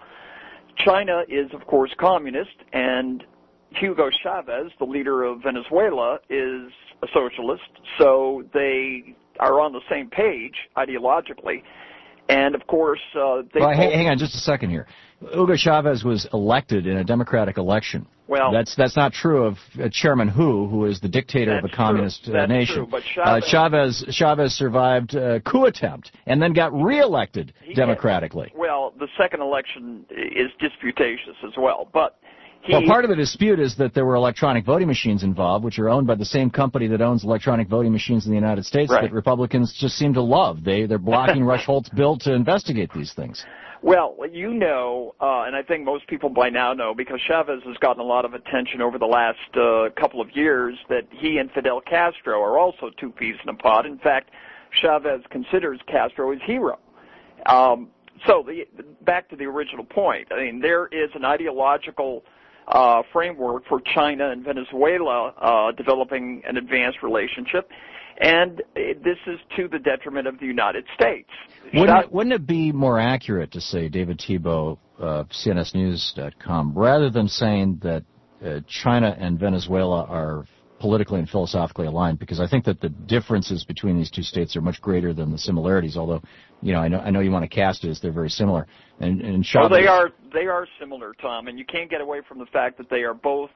China is, of course, communist, and Hugo Chavez, the leader of Venezuela, is a socialist, so they are on the same page ideologically. And, of course, uh, they... Well, hang, hang on just a second here. Hugo Chavez was elected in a democratic election. Well, that's that's not true of uh, Chairman Hu, who is the dictator of a communist uh, nation. True, but Chavez, Chavez, uh, Chavez Chavez survived a coup attempt and then got reelected democratically. Had, well, the second election is disputatious as well, but he, well, part of the dispute is that there were electronic voting machines involved, which are owned by the same company that owns electronic voting machines in the United States right. that Republicans just seem to love. They they're blocking Rush Holt's bill to investigate these things. Well, you know, uh, and I think most people by now know, because Chavez has gotten a lot of attention over the last uh, couple of years, that he and Fidel Castro are also two peas in a pod. In fact, Chavez considers Castro his hero. Um, so the, back to the original point. I mean, there is an ideological uh, framework for China and Venezuela uh, developing an advanced relationship. And this is to the detriment of the United States. Wouldn't it, wouldn't it be more accurate to say, David Thibault, uh, C N S News dot com, rather than saying that uh, China and Venezuela are politically and philosophically aligned? Because I think that the differences between these two states are much greater than the similarities, although, you know, I know I know you want to cast it as they're very similar. And, and Chavez, well, they are, they are similar, Tom, and you can't get away from the fact that they are both,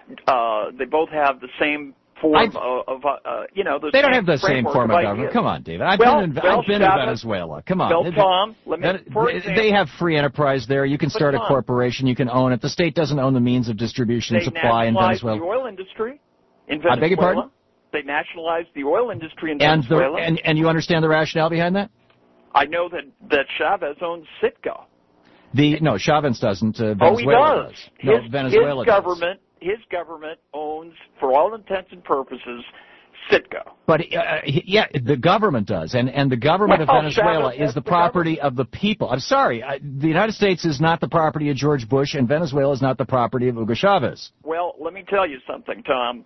uh, they both have the same form I've, of, of uh, you know, the they don't have the same form of ideas. government. Come on, David. I've well, been, in, well, I've been Chavez, to Venezuela. Come on. Well, Tom, let me, for example, they have free enterprise there. You can start Tom, a corporation. You can own it. The state doesn't own the means of distribution and supply in Venezuela. They nationalized the oil industry in Venezuela. I beg your pardon? They nationalized the oil industry in and Venezuela. The, and, and you understand the rationale behind that? I know that, that Chavez owns Citgo. The No, Chavez doesn't. Uh, oh, he Venezuela does. does. No, his, Venezuela his government, does. His government owns, for all intents and purposes, Citgo. But, uh, yeah, the government does. And, and the government well, of Venezuela Chavez is the, the property government. of the people. I'm sorry. I, the United States is not the property of George Bush, and Venezuela is not the property of Hugo Chavez. Well, let me tell you something, Tom.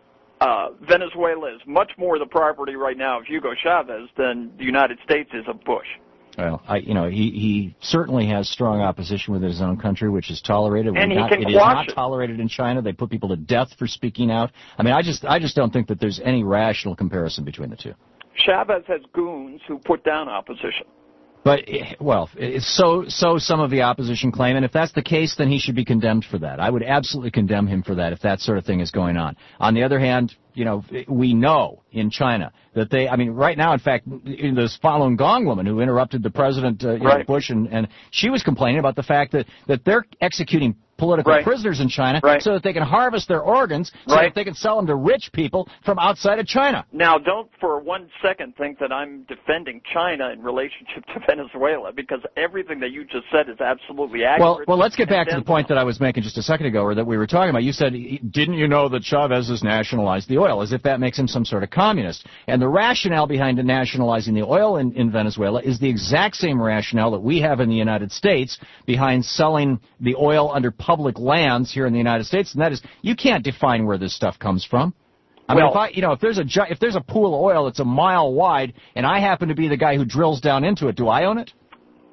Uh, Venezuela is much more the property right now of Hugo Chavez than the United States is of Bush. Well, I, you know, he, he certainly has strong opposition within his own country, which is tolerated. And he not, can it is quash not it. tolerated in China. They put people to death for speaking out. I mean, I just, I just don't think that there's any rational comparison between the two. Chavez has goons who put down opposition. But, well, so so some of the opposition claim, and if that's the case, then he should be condemned for that. I would absolutely condemn him for that if that sort of thing is going on. On the other hand, you know, we know in China that they, I mean, right now, in fact, this Falun Gong woman who interrupted the president, uh, you right. know, Bush, and, and she was complaining about the fact that, that they're executing political right. prisoners in China right. so that they can harvest their organs so right. that they can sell them to rich people from outside of China. Now, don't for one second think that I'm defending China in relationship to Venezuela, because everything that you just said is absolutely accurate. Well, well, let's get back to the point that I was making just a second ago, or that we were talking about. You said, didn't you know that Chavez has nationalized the oil, as if that makes him some sort of communist. And the rationale behind nationalizing the oil in, in Venezuela is the exact same rationale that we have in the United States behind selling the oil under public lands here in the United States, and that is, you can't define where this stuff comes from. I mean, well, if I, you know, if there's a if there's a pool of oil that's a mile wide, and I happen to be the guy who drills down into it, do I own it?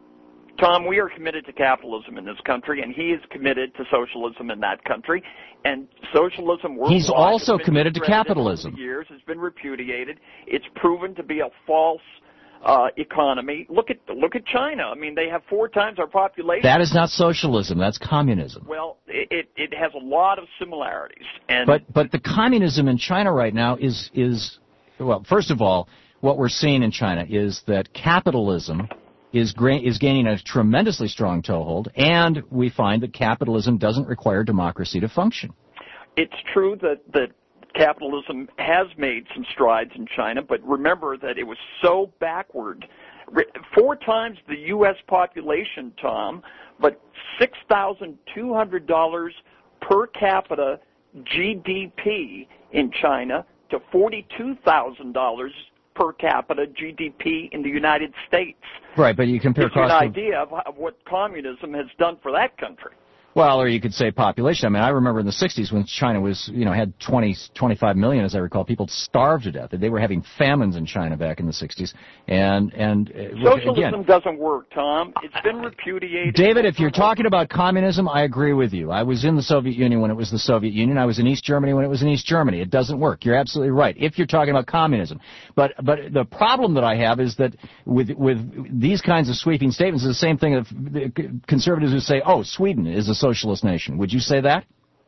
Tom, we are committed to capitalism in this country, and he is committed to socialism in that country. And socialism worldwide, he's also has been committed to capitalism. Over the years has been repudiated. It's proven to be a false uh, economy. Look at look at China. I mean, they have four times our population. That is not socialism. That's communism. Well, it it, it has a lot of similarities. And but but the communism in China right now is is well, first of all, what we're seeing in China is that capitalism is gra- is gaining a tremendously strong toehold, and we find that capitalism doesn't require democracy to function. It's true that, that capitalism has made some strides in China, but remember that it was so backward. Four times the U S population, Tom, but six thousand two hundred dollars per capita G D P in China to forty-two thousand dollars per capita G D P in the United States. Right, but you compare Gives you an cost of... idea of, of what communism has done for that country. Well, or you could say population. I mean, I remember in the sixties when China was, you know, had twenty, twenty-five million, as I recall, people starved to death. They were having famines in China back in the sixties. And, and uh, Socialism again, doesn't work, Tom. It's been repudiated. David, if you're talking about communism, I agree with you. I was in the Soviet Union when it was the Soviet Union. I was in East Germany when it was in East Germany. It doesn't work. You're absolutely right. If you're talking about communism. But, but the problem that I have is that with, with these kinds of sweeping statements, it's the same thing of conservatives who say, oh, Sweden is a socialist nation. Would you say that?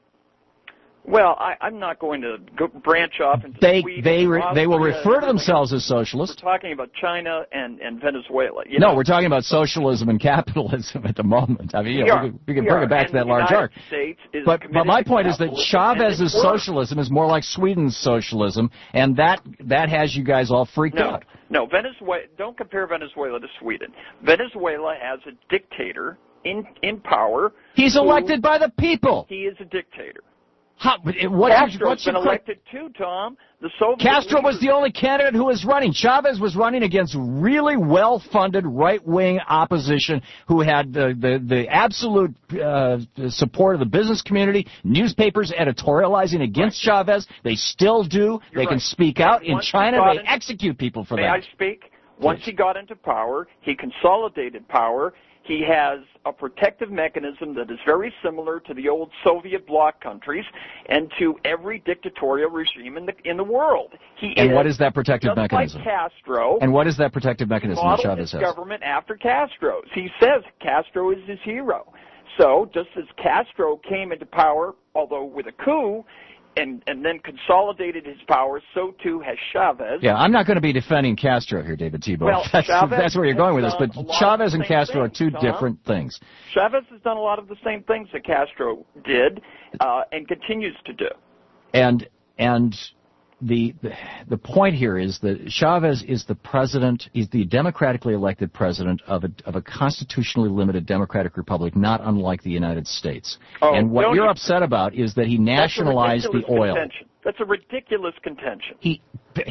Well, I, I'm not going to go branch off into They Sweden, they re, they will Austria, refer to themselves as socialists. We're talking about China and, and Venezuela. You no, know? we're talking about socialism and capitalism at the moment. I mean, you We know, are. we, can- we can We bring are. it back And to that the large United arc. States is But but committed my to point is that capitalism, and Chavez's it works. socialism is more like Sweden's socialism, and that that has you guys all freaked No, out. no, Venezuela. Don't compare Venezuela to Sweden. Venezuela has a dictator in in power. He's who- elected by the people. He is a dictator. How, what, Castro's what's been your cri- elected too, Tom. The Soviet Castro was leaders- the only candidate who was running. Chavez was running against really well-funded right-wing opposition who had the, the, the absolute uh, support of the business community, newspapers editorializing against Chavez. They still do. You're they can right. speak out. In Once he China, got they into- execute people for May that. I speak? Once he got into power, he consolidated power. He has a protective mechanism that is very similar to the old Soviet bloc countries and to every dictatorial regime in the in the world. He And is, what is that protective just mechanism? Like Castro. And what is that protective mechanism that modeled Chavez his has? government after Castro's. He says Castro is his hero. So just as Castro came into power, although with a coup, and, and then consolidated his power, so too has Chavez. Yeah, I'm not going to be defending Castro here, David Tebow. Well, that's, Chavez that's where you're going with this. has But done a lot Chavez of and the same Castro are things, two Tom. different things. Chavez has done a lot of the same things that Castro did uh, and continues to do. And and the, the the point here is that Chavez is the president. He's the democratically elected president of a of a constitutionally limited democratic republic, not unlike the United States. Oh, and what don't you're you- upset about is that he nationalized That's a the ridiculous oil. Contention. That's a ridiculous contention. He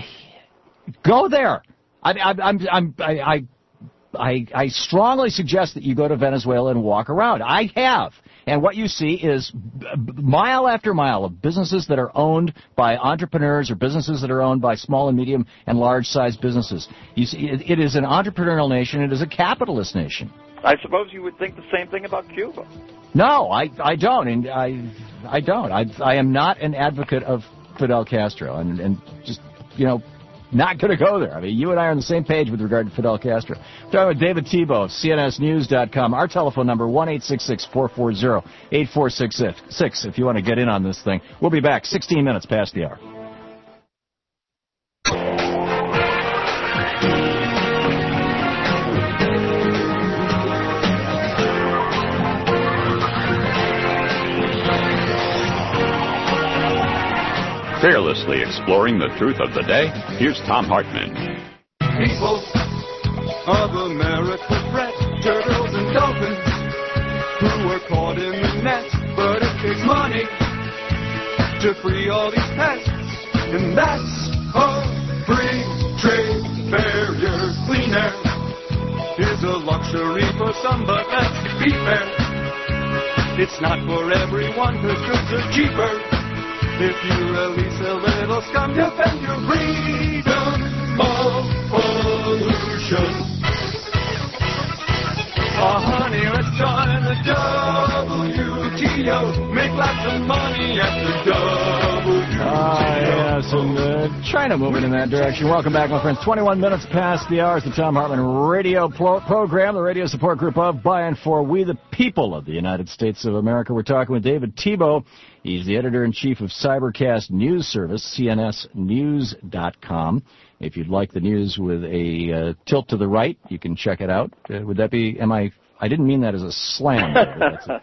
go there. I, I, I'm I'm I. I I, I strongly suggest that you go to Venezuela and walk around. I have. And what you see is b- b- mile after mile of businesses that are owned by entrepreneurs or businesses that are owned by small and medium and large-sized businesses. You see, it, it is an entrepreneurial nation. It is a capitalist nation. I suppose you would think the same thing about Cuba. No, I, I don't. And I, I don't. I, I am not an advocate of Fidel Castro. And, and just, you know, not going to go there. I mean, you and I are on the same page with regard to Fidel Castro. We're talking with David Tebow of C N S News dot com. Our telephone number, one eight six six, four four zero, eight four six six, if you want to get in on this thing. We'll be back sixteen minutes past the hour. Fearlessly exploring the truth of the day, here's Tom Hartman. People of America fret, turtles and dolphins who were caught in the net, but it takes money to free all these pests, and that's a free trade barrier. Clean air is a luxury for some, but let's be fair, it's not for everyone, cause goods are cheaper if you release a little scum. Defend your freedom of pollution. Oh, honey, let's join the W T O. Make lots of money at the W T O. Ah, yes, and uh, China moving in that direction. Welcome back, my friends. twenty-one minutes past the hour. It's the Tom Hartman radio pro- program, the radio support group of, by, and for we, the people of the United States of America. We're talking with David Tebow. He's the editor-in-chief of Cybercast News Service, C N S News dot com. If you'd like the news with a uh, tilt to the right, you can check it out. Uh, would that be, am I, I didn't mean that as a slam. That's a,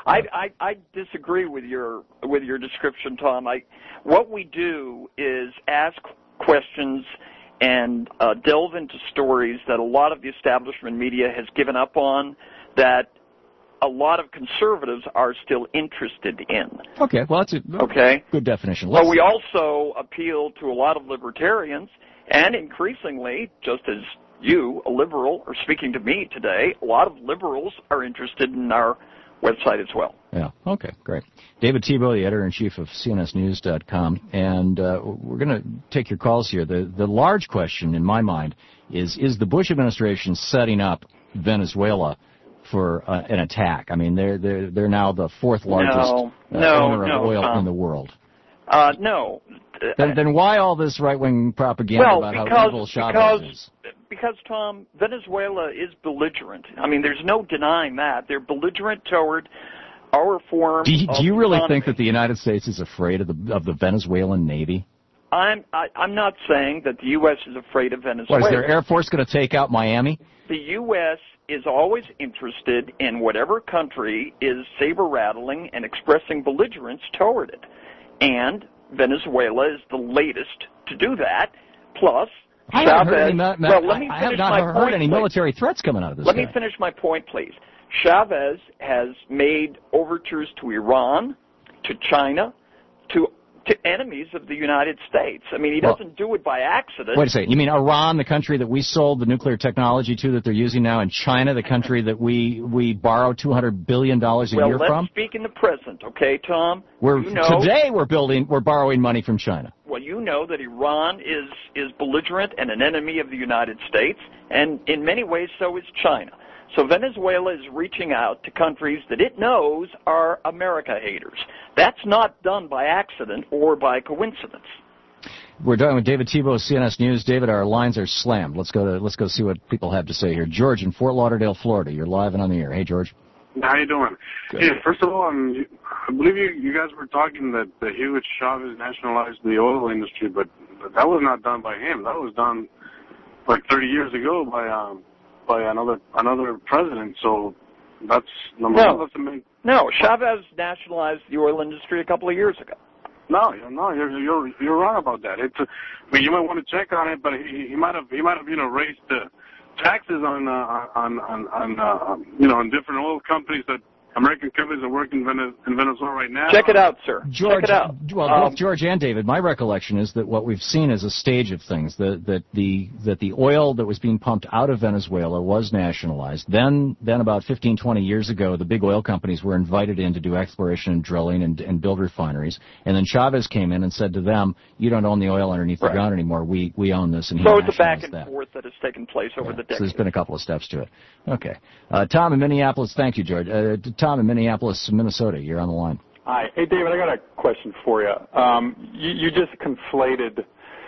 I, I I disagree with your with your description, Tom. I what we do is ask questions and uh, delve into stories that a lot of the establishment media has given up on, that a lot of conservatives are still interested in. Okay, well, that's a okay. good definition. Let's But we also appeal to a lot of libertarians, and increasingly, just as you, a liberal, are speaking to me today, a lot of liberals are interested in our website as well. Yeah, okay, great. David Tebow, the editor-in-chief of C N S News dot com, and uh, we're going to take your calls here. The, the large question in my mind is, is the Bush administration setting up Venezuela for uh, an attack? I mean, they're they're they're now the fourth largest no, uh, no, owner no, of oil Tom. in the world. Uh, no. Then, then why all this right-wing propaganda well, about because, how evil Chavez because, is? Because, Tom, Venezuela is belligerent. I mean, there's no denying that. They're belligerent toward our form Do you, of do you really economy. think that the United States is afraid of the of the Venezuelan Navy? I'm I, I'm not saying that the U S is afraid of Venezuela. What, is their Air Force going to take out Miami? The U S is always interested in whatever country is saber-rattling and expressing belligerence toward it. And Venezuela is the latest to do that. Plus, I haven't Chavez... heard any, ma- well, let me I finish have not my heard point, any please. military threats coming out of this Let guy. me finish my point, please. Chavez has made overtures to Iran, to China, to to enemies of the United States. I mean, he Well, doesn't do it by accident. Wait a second. You mean Iran, the country that we sold the nuclear technology to that they're using now, and China, the country that we we borrow two hundred billion dollars a well, year let's from? speak in the present, okay, Tom? We're you know, today we're building we're borrowing money from China. Well, you know that Iran is is belligerent and an enemy of the United States, and in many ways so is China. So Venezuela is reaching out to countries that it knows are America haters. That's not done by accident or by coincidence. We're talking with David Tebow, C N S News. David, our lines are slammed. Let's go to let's go see what people have to say here. George in Fort Lauderdale, Florida. You're live and on the air. Hey, George. How you doing? Good. Hey, first of all, um, I believe you, you guys were talking that the Hugo Chavez nationalized the oil industry, but that was not done by him. That was done like thirty years ago by um by another another president. So that's number No. one. That's the main. No, Chavez nationalized the oil industry a couple of years ago. No, no, you're you're you're wrong about that. It's a, I mean, you might want to check on it, but he, he might have he might have you know raised the taxes on uh, on on on uh, you know on different oil companies that American companies that work in, Vene- in Venezuela right now. Check it out, sir. George, Check it out. Well, Um, both George and David, my recollection is that what we've seen is a stage of things. That that the that the oil that was being pumped out of Venezuela was nationalized. Then then about fifteen, twenty years ago, the big oil companies were invited in to do exploration and drilling and, and build refineries. And then Chavez came in and said to them, "You don't own the oil underneath Right. the ground anymore. We we own this." And he so it's a back nationalized and that. forth that has taken place over the So decades. there's been a couple of steps to it. Okay. Uh, Tom in Minneapolis, thank you, George. Uh, Tom in Minneapolis, Minnesota, you're on the line. Hi. Hey, David, I got a question for you. Um, you, you just conflated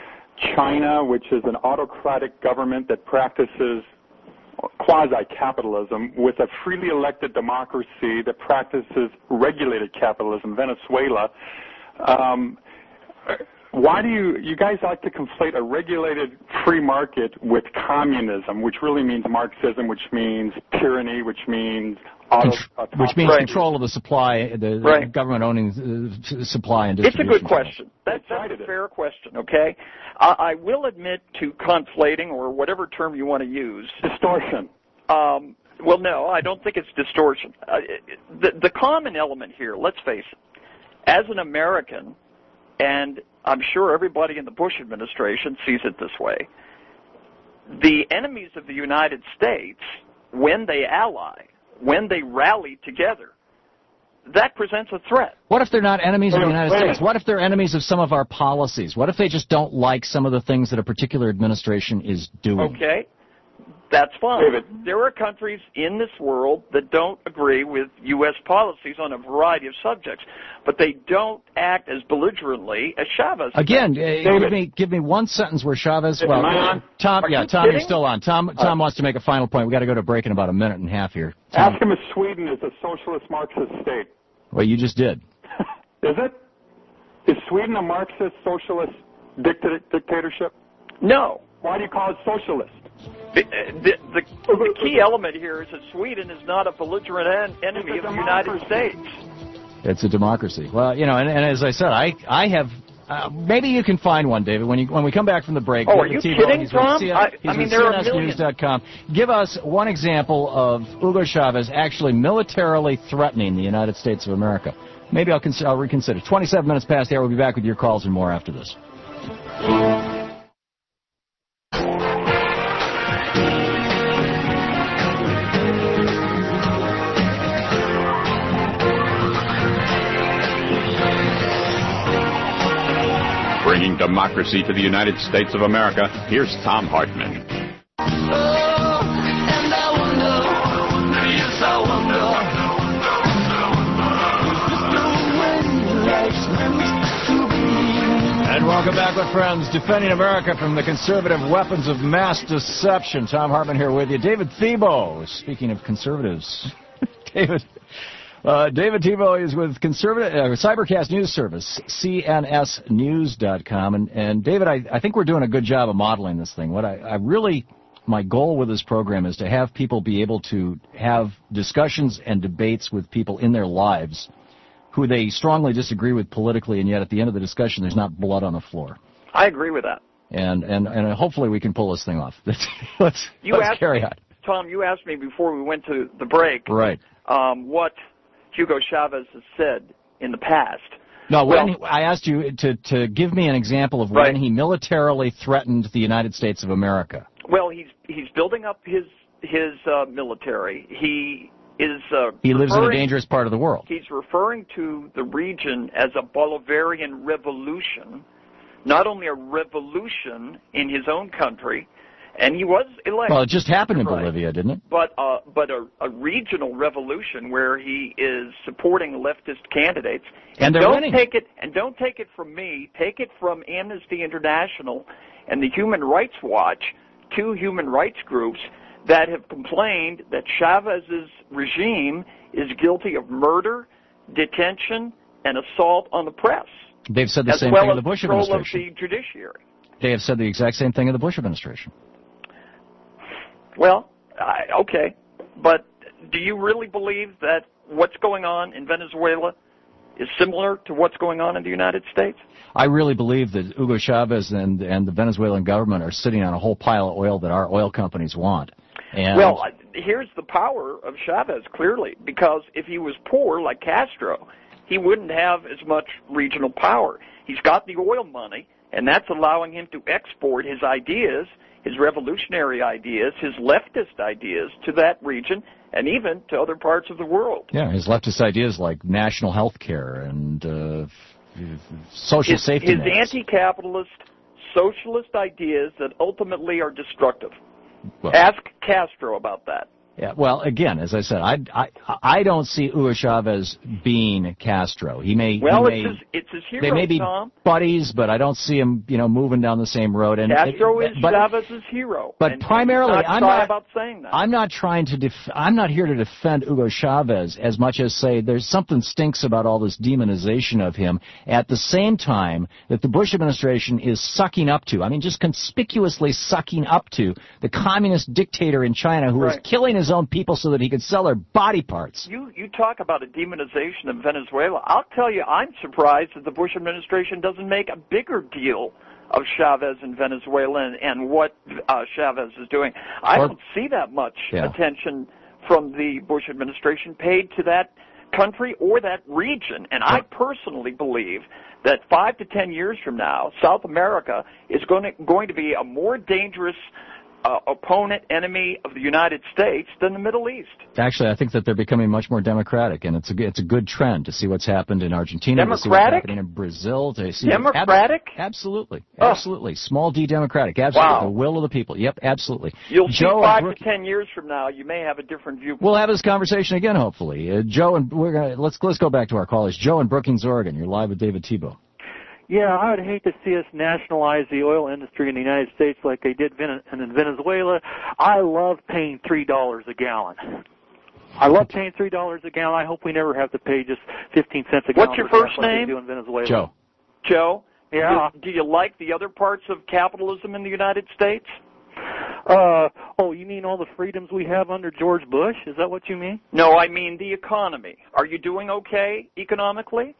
China, which is an autocratic government that practices quasi-capitalism, with a freely elected democracy that practices regulated capitalism, Venezuela. Um, why do you, you guys like to conflate a regulated free market with communism, which really means Marxism, which means tyranny, which means auto, Contr- which means Right. control of the supply, the, the Right. government owning uh, supply and It's a distribution. good question. That, that's a fair question, okay? I, I will admit to conflating, or whatever term you want to use. Distortion. Um, well, no, I don't think it's distortion. Uh, the, the common element here, let's face it, as an American, and I'm sure everybody in the Bush administration sees it this way, the enemies of the United States, when they ally, when they rally together, that presents a threat. What if they're not enemies of the Wait a United minute. States? What if they're enemies of some of our policies? What if they just don't like some of the things that a particular administration is doing? Okay, that's fine. David. There are countries in this world that don't agree with U S policies on a variety of subjects, but they don't act as belligerently as Chavez. Again, uh, David. give me give me one sentence where Chavez. Am Well, I on? Tom, Are yeah, you Tom, you're kidding? still on. Tom, Tom wants to make a final point. We got to go to break in about a minute and a half here. Tom, Ask him if Sweden is a socialist Marxist state. well, you just did. Is it? Is Sweden a Marxist socialist dicta- dictatorship? No. Why do you call it socialist? The, the, the, the key element here is that Sweden is not a belligerent en- enemy of the United States. It's a democracy. Well, you know, and, and as I said, I I have. Uh, maybe you can find one, David, when you when we come back from the break. Oh, are you kidding, Tom? C N, I, he's I mean, with there C are N S millions. News dot com. Give us one example of Hugo Chavez actually militarily threatening the United States of America. Maybe I'll, cons- I'll reconsider. twenty-seven minutes past the hour. We'll be back with your calls and more after this. Bringing democracy to the United States of America, here's Thom Hartmann. And welcome back, my friends. Defending America from the conservative weapons of mass deception. Thom Hartmann here with you. David Thibeault, speaking of conservatives. David... Uh, David Thibeault is with conservative uh, Cybercast News Service, C N S News dot com. And, and David, I, I think we're doing a good job of modeling this thing. What I, I really, my goal with this program is to have people be able to have discussions and debates with people in their lives who they strongly disagree with politically, and yet at the end of the discussion, there's not blood on the floor. I agree with that. And and, and hopefully we can pull this thing off. let's let's, You let's asked carry me, on. Tom, you asked me before we went to the break Right. um, what Hugo Chavez has said in the past. No, when well, he, I asked you to, to give me an example of when right. he militarily threatened the United States of America. Well, he's he's building up his his uh, military. He is. Uh, he lives in a referring- dangerous part of the world. He's referring to the region as a Bolivarian revolution, not only a revolution in his own country, and he was elected. Well, it just happened in right. Bolivia, didn't it? But uh, but a, a regional revolution where he is supporting leftist candidates. And, and they're don't winning. take it and don't take it from me. Take it from Amnesty International and the Human Rights Watch, two human rights groups that have complained that Chavez's regime is guilty of murder, detention, and assault on the press. They've said the as same well thing of as the Bush control administration. Of the judiciary. They have said the exact same thing of the Bush administration. Well, I, okay, but do you really believe that what's going on in Venezuela is similar to what's going on in the United States? I really believe that Hugo Chavez and and the Venezuelan government are sitting on a whole pile of oil that our oil companies want. And well, here's the power of Chavez, clearly, because if he was poor like Castro, he wouldn't have as much regional power. He's got the oil money, and that's allowing him to export his ideas, his revolutionary ideas, his leftist ideas to that region and even to other parts of the world. Yeah, his leftist ideas like national health care and uh, social his, safety his nets. His anti-capitalist, socialist ideas that ultimately are destructive. Well, Ask Castro about that. Yeah, well, again, as I said, I, I, I don't see Hugo Chavez being Castro. He may, well, he it's may, his, it's his hero, they may be Tom. buddies, but I don't see him, you know, moving down the same road. And Castro it, is but, Chavez's hero. But and primarily, not I'm shy not about saying that. I'm not trying to. Def, I'm not here to defend Hugo Chavez as much as say there's something stinks about all this demonization of him. At the same time that the Bush administration is sucking up to, I mean, just conspicuously sucking up to the communist dictator in China who right. is killing his own people so that he could sell their body parts. You you talk about a demonization of Venezuela. I'll tell you, I'm surprised that the Bush administration doesn't make a bigger deal of Chavez in Venezuela and, and what uh, Chavez is doing. I or, don't see that much yeah. attention from the Bush administration paid to that country or that region. And I personally believe that five to ten years from now, South America is going to, going to be a more dangerous Uh, opponent, enemy of the United States than the Middle East. Actually, I think that they're becoming much more democratic, and it's a it's a good trend to see what's happened in Argentina, democratic? to see what's happening in Brazil, to see democratic. Ab- absolutely, oh. absolutely, small d democratic, absolutely, wow. the will of the people. Yep, absolutely. You'll Joe see five Brook- to ten years from now, you may have a different view. We'll have this conversation again, hopefully. Uh, Joe, and we're gonna let's let's go back to our callers. Joe in Brookings, Oregon. You're live with David Thibeault. Yeah, I would hate to see us nationalize the oil industry in the United States like they did in Venezuela. I love paying three dollars a gallon. I love paying three dollars a gallon. I hope we never have to pay just fifteen cents a gallon. What's your for first gas like name? they do in Venezuela. Joe. Joe? Yeah. Do, do you like the other parts of capitalism in the United States? Uh, oh, you mean all the freedoms we have under George Bush? Is that what you mean? No, I mean the economy. Are you doing okay economically?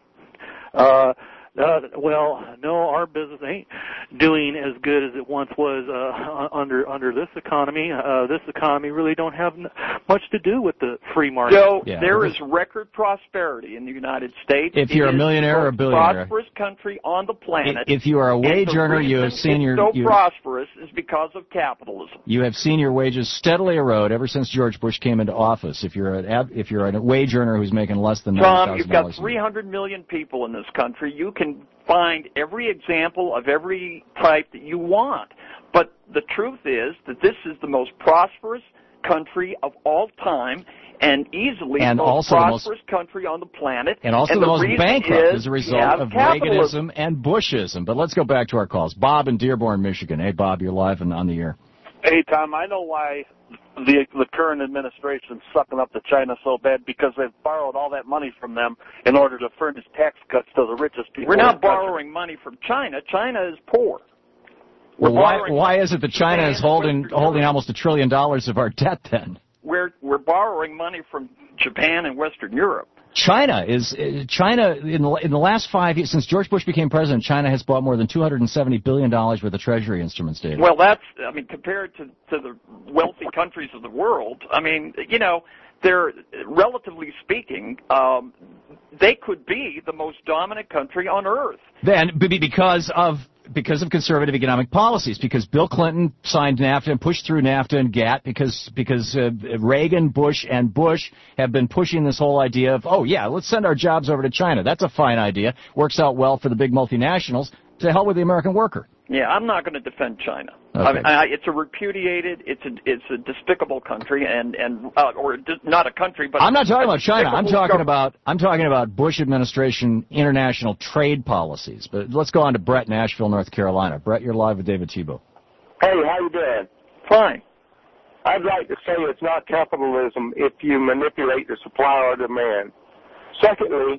Uh, uh, well, no, our business ain't doing as good as it once was uh, under under this economy. Uh, this economy really don't have n- much to do with the free market. So Yeah. there is record prosperity in the United States. If you're It a is millionaire the or a most billionaire. prosperous country on the planet. If you are a And wage the earner, you have reason seen it's your so you, prosperous is because of capitalism. you have seen your wages steadily erode ever since George Bush came into office. If you're an ab- if you're a wage earner who's making less than ninety Tom, thousand you've got dollars. three hundred million people in this country. You can find every example of every type that you want. But the truth is that this is the most prosperous country of all time and easily And the most also the most- prosperous country on the planet. And also and the, most reason bankrupt is as a we result have of capitalism. Reaganism and Bushism. But let's go back to our calls. Bob in Dearborn, Michigan. Hey, Bob, you're live and on the air. Hey, Tom, I know why the the current administration's sucking up to China so bad, because they've borrowed all that money from them in order to furnish tax cuts to the richest people. We're in the not country. borrowing money from China. China is poor. We're Well, why, borrowing why is it that China is Japan, holding Western holding Europe. almost a trillion dollars of our debt then? We're we're borrowing money from Japan and Western Europe. China is uh, China in the in the last five years since George Bush became president. China has bought more than two hundred seventy billion dollars worth of Treasury instruments, David. Well, that's, I mean, compared to, to the wealthy countries of the world, I mean, you know, they're, relatively speaking, um, they could be the most dominant country on earth. Then b- because of because of conservative economic policies, because Bill Clinton signed NAFTA and pushed through NAFTA and GATT, because because uh, Reagan, Bush, and Bush have been pushing this whole idea of, oh yeah, let's send our jobs over to China. That's a fine idea. Works out well for the big multinationals. To hell with the American worker. Yeah, I'm not going to defend China. Okay. I mean, I, it's a repudiated, it's a it's a despicable country, and and uh, or di- not a country, but I'm not talking about China. I'm despicable talking government. about I'm talking about Bush administration international trade policies. But let's go on to Brett, in Asheville, North Carolina. Brett, you're live with David Tebow. Hey, how you doing? Fine. I'd like to say it's not capitalism if you manipulate the supply or demand. Secondly,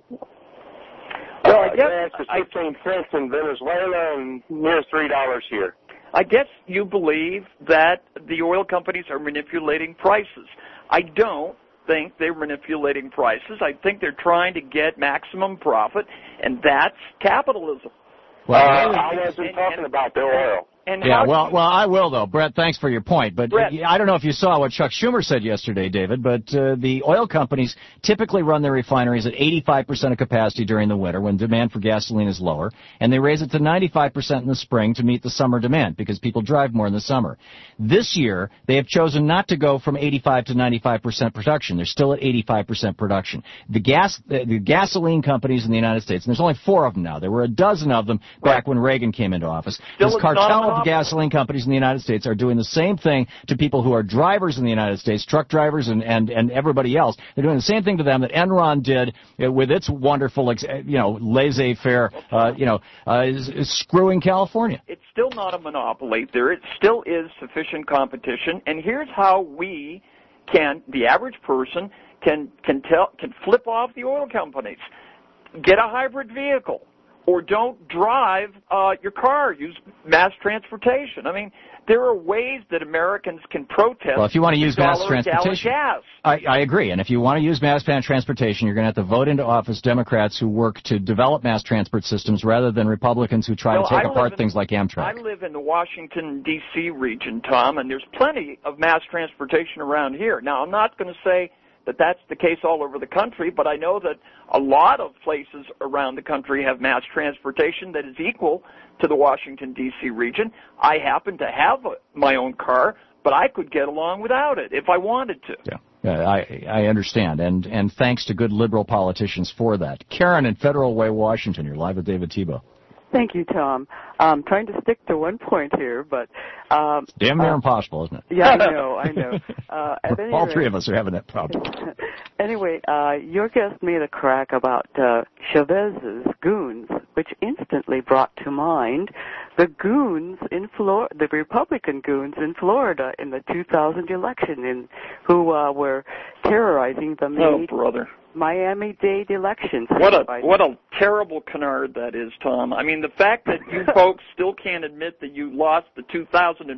Well, uh, I guess gas is fifteen cents in Venezuela and near three dollars here. I guess you believe that the oil companies are manipulating prices. I don't think they're manipulating prices. I think they're trying to get maximum profit, and that's capitalism. Uh, I wasn't and- talking and- about the oil. And Yeah, how well, well, I will though, Brett. Thanks for your point, but Brett. I don't know if you saw what Chuck Schumer said yesterday, David. But uh, the oil companies typically run their refineries at eighty-five percent of capacity during the winter, when demand for gasoline is lower, and they raise it to ninety-five percent in the spring to meet the summer demand because people drive more in the summer. This year, they have chosen not to go from eighty-five to ninety-five percent production. They're still at eighty-five percent production. The gas, the, the gasoline companies in the United States, and there's only four of them now. There were a dozen of them back when Reagan came into office. Still This it's not a cartel of monopoly. gasoline companies in the United States are doing the same thing to people who are drivers in the United States, truck drivers and, and, and everybody else. They're doing the same thing to them that Enron did uh, with its wonderful, ex- uh, you know, laissez-faire, uh, you know, uh, is, is screwing California. It's still not a monopoly. There it still is sufficient competition, and here's how we can, the average person, can can tell can flip off the oil companies. Get a hybrid vehicle, or don't drive uh, your car. Use mass transportation. I mean, there are ways that Americans can protest. Well, if you want to use mass dollar a gallon transportation, gas. I, I agree. And if you want to use mass transportation, you're going to have to vote into office Democrats who work to develop mass transport systems rather than Republicans who try Well, to take I apart live in- things like Amtrak. I live in the Washington, D C region, Tom, and there's plenty of mass transportation around here. Now, I'm not going to say that that's the case all over the country, but I know that a lot of places around the country have mass transportation that is equal to the Washington, D C region. I happen to have a, my own car, but I could get along without it if I wanted to. Yeah. Yeah, I, I understand, and, and thanks to good liberal politicians for that. Karen in Federal Way, Washington, you're live with David Tebow. Thank you, Tom. I'm trying to stick to one point here, but... Um, Damn near uh, impossible, isn't it? Yeah, I know, I know. Uh, at any All rate- three of us are having that problem. Anyway, uh, your guest made a crack about uh, Chavez's goons, which instantly brought to mind the goons in Florida, the Republican goons in Florida in the two thousand election, in, who uh, were terrorizing the Oh, May, brother. Miami-Dade elections. What a what a terrible canard that is, Tom. I mean, the fact that you folks still can't admit that you lost the two thousand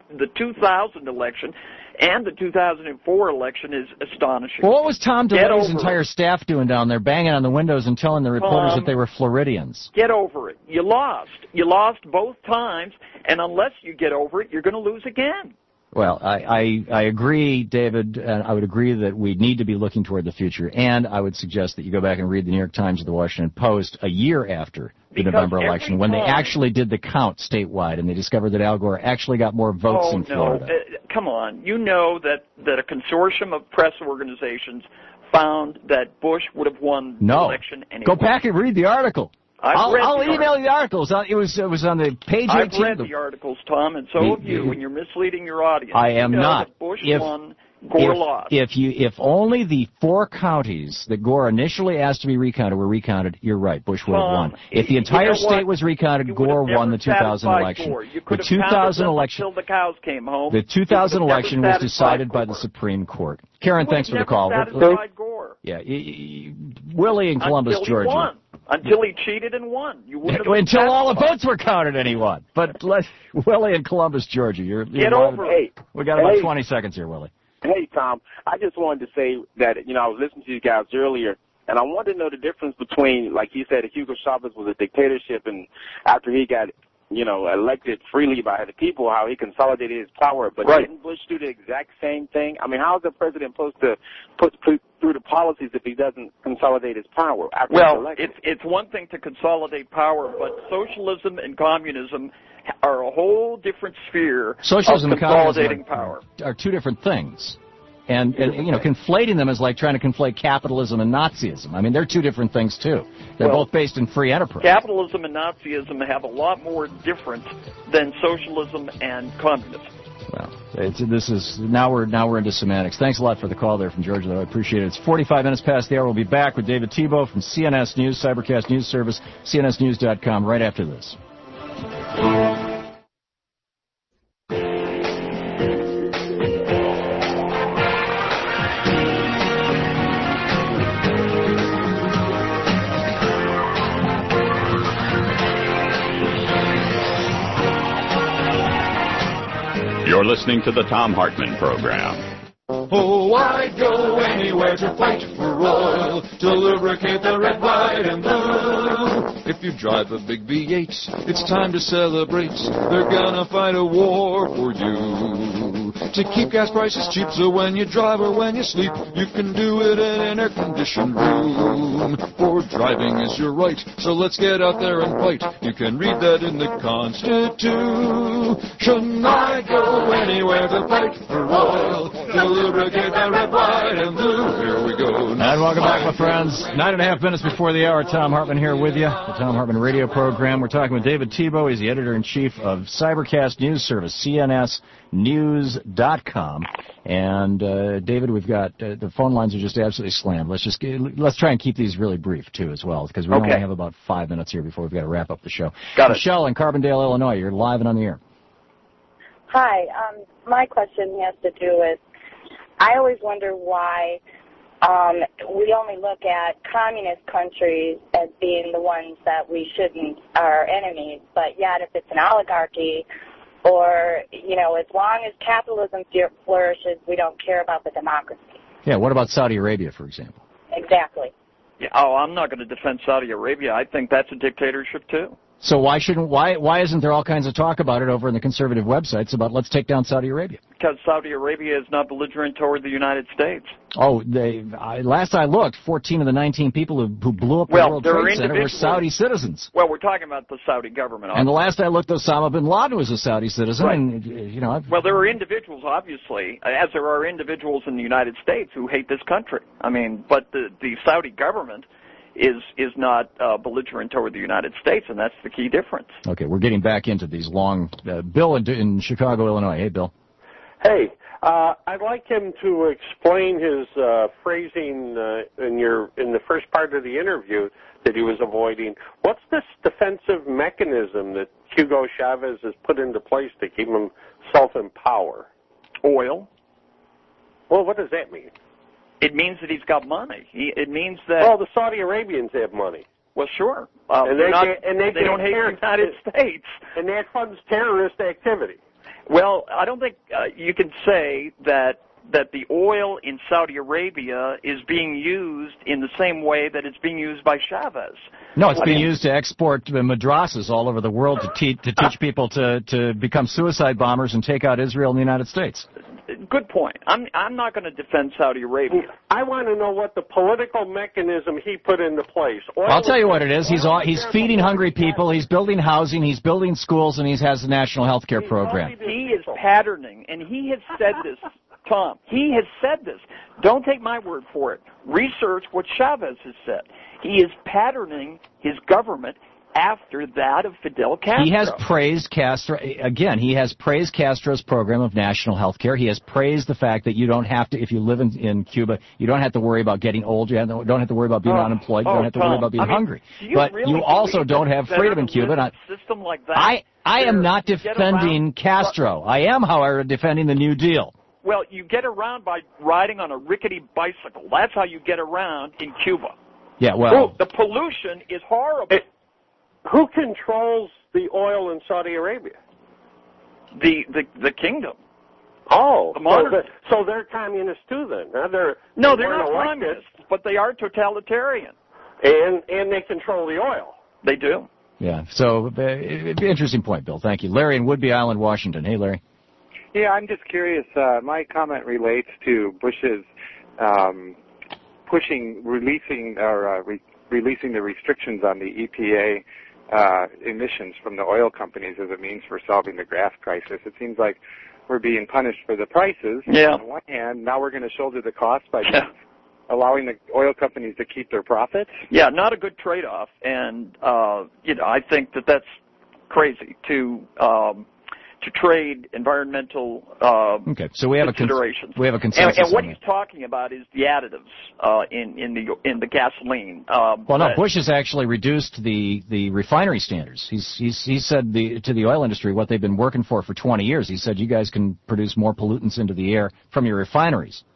the two thousand election and the two thousand four election is astonishing. Well, what was Tom Get DeLay's over entire it. staff doing down there, banging on the windows and telling the reporters Tom, that they were Floridians? Get over it. You lost. You lost both times, and unless you get over it, you're going to lose again. Well, I, I, I agree, David, and I would agree that we need to be looking toward the future, and I would suggest that you go back and read the New York Times or the Washington Post a year after the Because November every election, when they time- actually did the count statewide, and they discovered that Al Gore actually got more votes oh, in no. Florida. Uh, come on. You know that, that a consortium of press organizations found that Bush would have won the No. election anyway. Go back and read the article. I've I'll, read I'll the email you the articles. Uh, It was, it was on the page I've eighteen. read the- the articles, Tom, and so The- have you, the- and you're misleading your audience. I am you know not. That Bush If- won, Gore if, lost. If you, if only the four counties that Gore initially asked to be recounted were recounted, you're right. Bush would have Tom, won. If the you entire know state what? was recounted, You would Gore have won never the two thousand satisfied election. Gore. You The could have two pounded thousand them election. until the cows came home. The two You thousand would have election never was decided by satisfied the Gore. Supreme Court. Karen, You would thanks for have the call. never satisfied Gore. Yeah, y- y- Willie in Columbus, until he Georgia. won. Until he cheated and won. You wouldn't have Until all the satisfied. votes were counted, and he won. But let Willie in Columbus, Georgia. You're, you're Get one of over the- it. We got about Hey. twenty seconds here, Willie. Hey, Tom, I just wanted to say that, you know, I was listening to you guys earlier, and I wanted to know the difference between, like you said, Hugo Chavez was a dictatorship, and after he got, you know, elected freely by the people, how he consolidated his power. But Right. didn't Bush do the exact same thing? I mean, how is the president supposed to put, put through the policies if he doesn't consolidate his power after he's Well, elected? it's it's one thing to consolidate power, but socialism and communism are a whole different sphere Socialism of and communism consolidating power. are, are two different things. And, and, you know, conflating them is like trying to conflate capitalism and Nazism. I mean, they're two different things, too. They're Well, both based in free enterprise. Capitalism and Nazism have a lot more difference than socialism and communism. Well, it's, this is now we're now we're into semantics. Thanks a lot for the call there from Georgia, though. I appreciate it. It's forty-five minutes past the hour. We'll be back with David Tebow from C N S News, Cybercast News Service, C N S news dot com, right after this. You're listening to the Tom Hartman Program. Oh, I'd go anywhere to fight for oil, to lubricate the red, white, and blue. If you drive a big V eight, it's time to celebrate. They're gonna fight a war for you. To keep gas prices cheap, so when you drive or when you sleep, you can do it in an air-conditioned room. For driving is your right, so let's get out there and fight. You can read that in the Constitution. I'd go anywhere to fight for oil, to lubricate that red, white, and blue. Here we go. And welcome back, my friends. Nine and a half minutes before the hour. Tom Hartman here with you. The Tom Hartman Radio Program. We're talking with David Tebow. He's the editor-in-chief of Cybercast News Service, C N S news dot com. And uh, David, we've got uh, the phone lines are just absolutely slammed. Let's just get, let's try and keep these really brief too, as well, because we Okay. only have about five minutes here before we've got to wrap up the show. Got it. Michelle in Carbondale, Illinois. You're live and on the air. Hi. Um, my question has to do with, I always wonder why um, we only look at communist countries as being the ones that we shouldn't, are enemies, but yet if it's an oligarchy or, you know, as long as capitalism flourishes, we don't care about the democracy. Yeah. What about Saudi Arabia, for example? Exactly. Yeah, oh, I'm not going to defend Saudi Arabia. I think that's a dictatorship, too. So why shouldn't why why isn't there all kinds of talk about it over in the conservative websites about let's take down Saudi Arabia? Because Saudi Arabia is not belligerent toward the United States. Oh, they I, last I looked, fourteen of the nineteen people who, who blew up Well, the World there are Trade Center were individuals- Saudi citizens. Well, we're talking about the Saudi government. And the obviously. last I looked, Osama bin Laden was a Saudi citizen. Right. And you know, I've, Well, there are individuals, obviously, as there are individuals in the United States who hate this country. I mean, but the, the Saudi government is is not uh, belligerent toward the United States, and that's the key difference. okay, we're getting back into these long. Uh, Bill in, in Chicago, Illinois. Hey, Bill. Hey, uh, I'd like him to explain his uh, phrasing uh, in your in the first part of the interview that he was avoiding. What's this defensive mechanism that Hugo Chavez has put into place to keep himself in power? Oil. Well, what does that mean? It means that he's got money. He, it means that. Well, the Saudi Arabians have money. Well, sure. Uh, and they're they, not, get, and they, they don't hate the United States. And that funds terrorist activity. Well, I don't think uh, you can say that that the oil in Saudi Arabia is being used in the same way that it's being used by Chavez. No, it's I being mean, used to export uh, madrasas all over the world to, te- to teach people to, to become suicide bombers and take out Israel and the United States. Good point. I'm I'm not going to defend Saudi Arabia. I want to know what the political mechanism he put into place. Oil I'll tell you what it is. He's all, he's feeding hungry people. He's building housing. He's building schools, and he has a national health care program. He is patterning, and he has said this, Tom. He has said this. Don't take my word for it. Research what Chavez has said. He is patterning his government after that of Fidel Castro. He has praised Castro, again, he has praised Castro's program of national health care. He has praised the fact that you don't have to, if you live in, in Cuba, you don't have to worry about getting old, you don't have to worry about being oh, unemployed, you oh, don't have to Tom, worry about being I mean, hungry. you But really you also believe don't it's have better freedom in to Cuba. live And in a system like that? I, I am not to get defending around- Castro. I am, however, defending the New Deal. Well, you get around by riding on a rickety bicycle. That's how you get around in Cuba. Yeah, well, the pollution is horrible. It, who controls the oil in Saudi Arabia? The the the kingdom. Oh, The so, monarchy. the, so they're communists too then? Huh? They're, No, they they're weren't not elected, communists, but they are totalitarian. And, and they control the oil. They do. yeah. So, uh, interesting point, Bill. Thank you. Larry in Woodby Island, Washington. Hey, Larry. Yeah, I'm just curious. Uh, my comment relates to Bush's um, pushing, releasing, or uh, re- releasing the restrictions on the E P A uh, emissions from the oil companies as a means for solving the gas crisis. It seems like we're being punished for the prices. Yeah. On one hand, now we're going to shoulder the cost by allowing the oil companies to keep their profits. Yeah, not a good trade-off, and uh, you know, I think that that's crazy to um, to trade environmental uh, Okay, so we have a cons- considerations. we have a and, consensus and what on he's talking about is the additives uh, in in the in the gasoline. Um, Well, no, that- Bush has actually reduced the, the refinery standards. He's he's he said the to the oil industry what they've been working for for twenty years. He said you guys can produce more pollutants into the air from your refineries.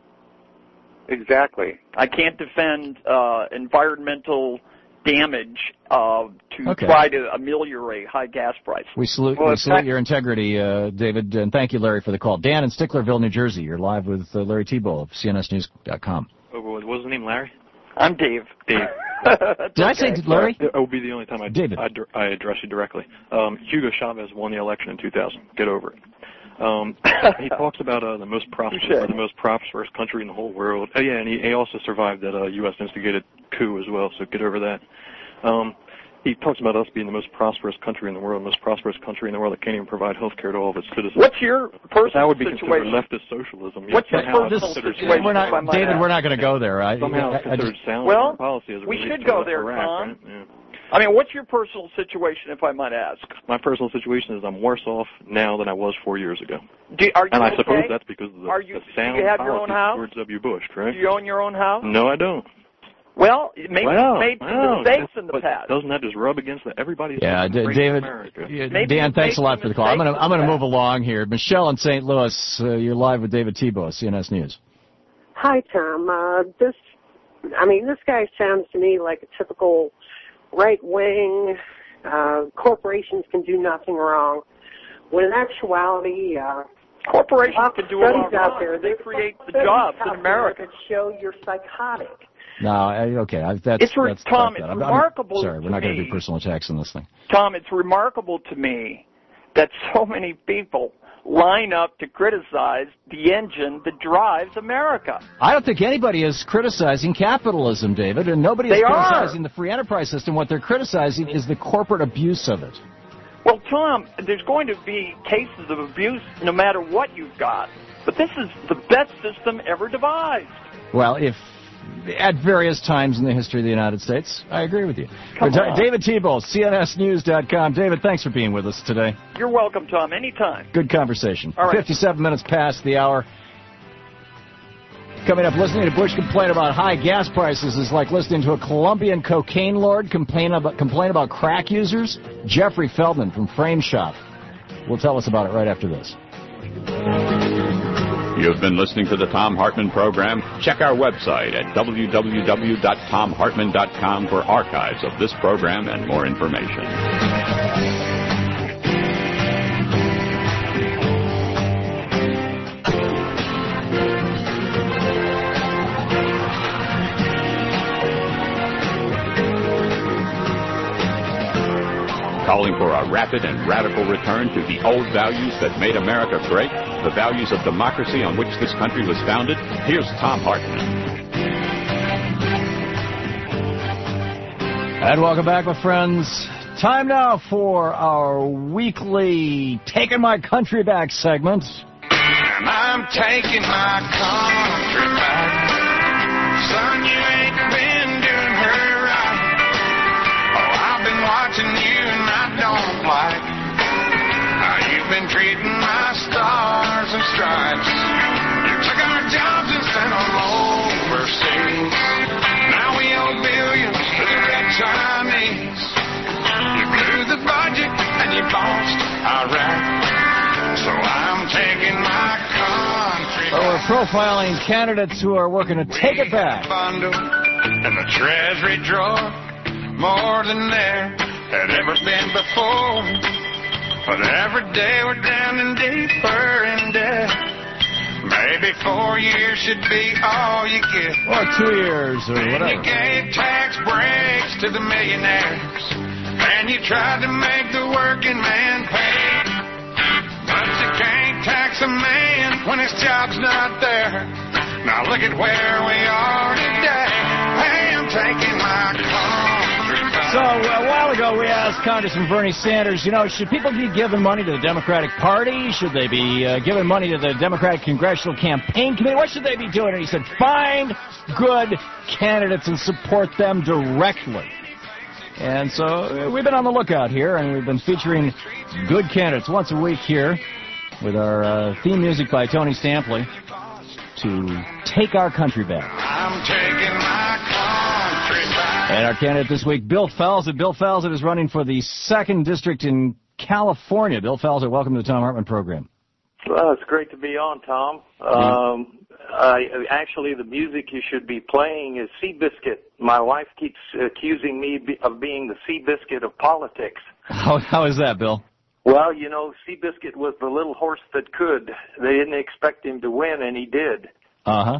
Exactly. I can't defend uh, environmental damage uh, to Okay. try to ameliorate high gas prices. We salute Well, we in salute fact- your integrity, uh, David, and thank you, Larry, for the call. Dan in Sticklerville, New Jersey. You're live with uh, Larry Tebow of C N S News dot com. Oh, what was the name, Larry? I'm Dave. Dave. Did I say Larry? It will be the only time I, David. I, I address you directly. Um, Hugo Chavez won the election in two thousand. Get over it. Um, he talks about uh, the most prosperous, Touché. the most prosperous country in the whole world. Oh yeah, and he, he also survived that uh, U S instigated coup as well. So get over that. Um, he talks about us being the most prosperous country in the world, the most prosperous country in the world that can't even provide health care to all of its citizens. What's your personal That would be situation? considered leftist socialism. What's your Somehow it's personal considered situation? sound We're not, if I might David, ask? we're not going to go there. I, Somehow I, it's I considered just, sound Well, policy as it we relates should to go there, Iraq, Tom. right? Yeah. I mean, what's your personal situation, if I might ask? My personal situation is I'm worse off now than I was four years ago. Do, are you and I okay? suppose that's because of the, Are you- the do sound you have your policy own house? George W. Bush, correct? Do you own your own house? No, I don't. Well, maybe well, you made some well, mistakes in the but past. Doesn't that just rub against the, everybody's yeah, D- great David, America? yeah, Maybe Dan, you thanks a made lot some for the call. I'm going to mistakes I'm going to in the move along here. Michelle in Saint Louis, uh, you're live with David Tebow, C N S News. Hi, Tom. Uh, this, I mean, this guy sounds to me like a typical right-wing, uh, corporations can do nothing wrong. When in actuality, uh, Corporations can do a lot studies out wrong. there. They There's create the studies jobs out in America. there that show you're psychotic. No, I, okay, I, that's It's re- that's Tom, that's it's that. I'm- I'm remarkable Sorry, we're to not going to me. do personal attacks on this thing. Tom, it's remarkable to me that so many people line up to criticize the engine that drives America. I don't think anybody is criticizing capitalism, David, and nobody is They are. criticizing the free enterprise system. What they're criticizing is the corporate abuse of it. Well, Tom, there's going to be cases of abuse no matter what you've got. But this is the best system ever devised. Well, if at various times in the history of the United States, I agree with you. Come But, on. David Tebow, C N S News dot com. David, thanks for being with us today. You're welcome, Tom, anytime. Good conversation. All right. fifty-seven minutes past the hour. Coming up, listening to Bush complain about high gas prices is like listening to a Colombian cocaine lord complain about, complain about crack users. Jeffrey Feldman from Frame Shop will tell us about it right after this. You've been listening to the Tom Hartman program. Check our website at w w w dot tom hartman dot com for archives of this program and more information. calling for a rapid and radical return to the old values that made America great, the values of democracy on which this country was founded. Here's Thom Hartmann. And welcome back, my friends. Time now for our weekly Taking My Country Back segment. And I'm taking my country back. Son, you ain't been doing her right. Oh, I've been watching you and I don't like how you've been treating my stars and stripes. You took our jobs and sent them overseas. Now we owe billions to the red Chinese. You blew the budget and you bossed Iraq. So I'm taking my country So we're profiling candidates who are working to take it back. Bundle in the treasury drawer, more than there had ever been before. But every day we're down and deeper in debt. Maybe four years should be all you get. Or two years or and whatever. You gave tax breaks to the millionaires. And you tried to make the working man pay. But you can't tax a man when his job's not there. Now look at where we are today. Hey, I'm taking my country back. So a while ago we asked Congressman Bernie Sanders, you know, should people be giving money to the Democratic Party? Should they be uh, giving money to the Democratic Congressional Campaign Committee? What should they be doing? And he said, find good candidates and support them directly. And so uh, we've been on the lookout here, and we've been featuring good candidates once a week here with our uh, theme music by Tony Stampley to take our country back. I'm taking my country back. And our candidate this week, Bill Falzett. Bill Falzett is running for the second district in California. Bill Falzett, welcome to the Thom Hartmann program. Well, it's great to be on, Tom. Um, I, actually, the music you should be playing is Seabiscuit. My wife keeps accusing me of being the Seabiscuit of politics. How, how is that, Bill? Well, you know, Seabiscuit was the little horse that could. They didn't expect him to win, and he did. Uh-huh.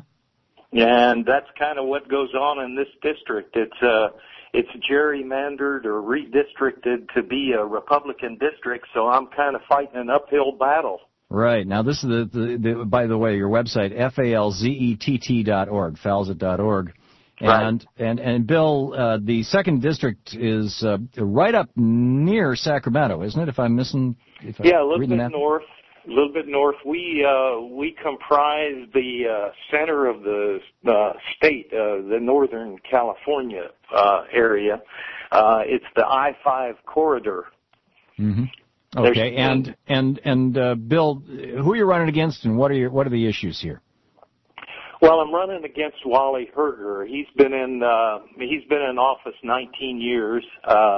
And that's kind of what goes on in this district. It's uh, it's gerrymandered or redistricted to be a Republican district, so I'm kind of fighting an uphill battle. Right. Now, this is the, the, the by the way, your website, F A L Z E T T dot org, falzett dot org. And, right. and, and Bill, uh, the second district is uh, right up near Sacramento, isn't it, if I'm missing? If yeah, I'm a little reading bit that? north. A little bit north. We uh, we comprise the uh, center of the uh, state, uh, the Northern California uh, area. Uh, it's the I five corridor. Mm-hmm. Okay, and and and uh, Bill, who are you running against, and what are your what are the issues here? Well, I'm running against Wally Herger. He's been in uh, he's been in office nineteen years. Uh,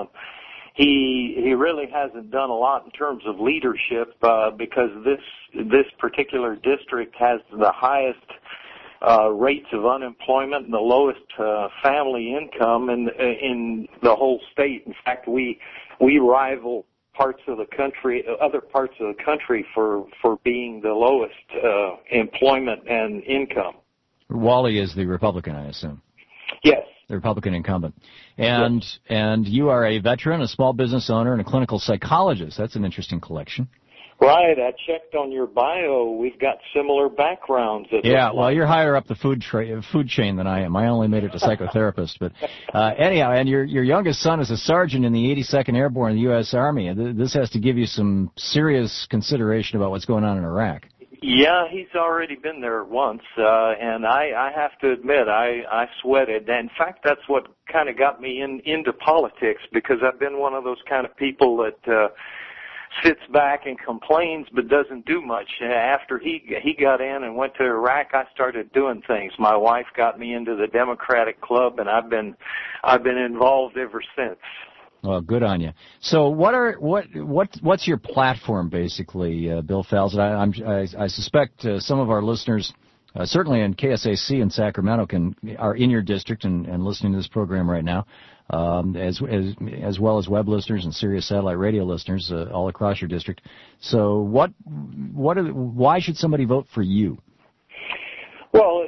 he he really hasn't done a lot in terms of leadership uh, because this this particular district has the highest uh, rates of unemployment and the lowest uh, family income in in the whole state. In fact, we we rival parts of the country, other parts of the country for, for being the lowest uh, employment and income. Wally is the Republican, I assume. Yes. The Republican incumbent. And yes. And you are a veteran, a small business owner, and a clinical psychologist. That's an interesting collection. Right. I checked on your bio. We've got similar backgrounds. Yeah, well, you're higher up the food tra- food chain than I am. I only made it to psychotherapist. But uh, anyhow, and your your youngest son is a sergeant in the eighty-second Airborne in the U S Army. This has to give you some serious consideration about what's going on in Iraq. Yeah, he's already been there once, uh, and I, I have to admit, I, I sweated. In fact, that's what kind of got me in into politics, because I've been one of those kind of people that uh, sits back and complains but doesn't do much. After he he got in and went to Iraq, I started doing things. My wife got me into the Democratic Club, and I've been I've been involved ever since. Well, good on you. So, what are what what what's your platform, basically, uh, Bill Falzett? I, I'm, I, I suspect uh, some of our listeners, uh, certainly in K S A C in Sacramento, can are in your district and, and listening to this program right now, um, as as as well as web listeners and Sirius satellite radio listeners uh, all across your district. So, what what are, why should somebody vote for you? Well,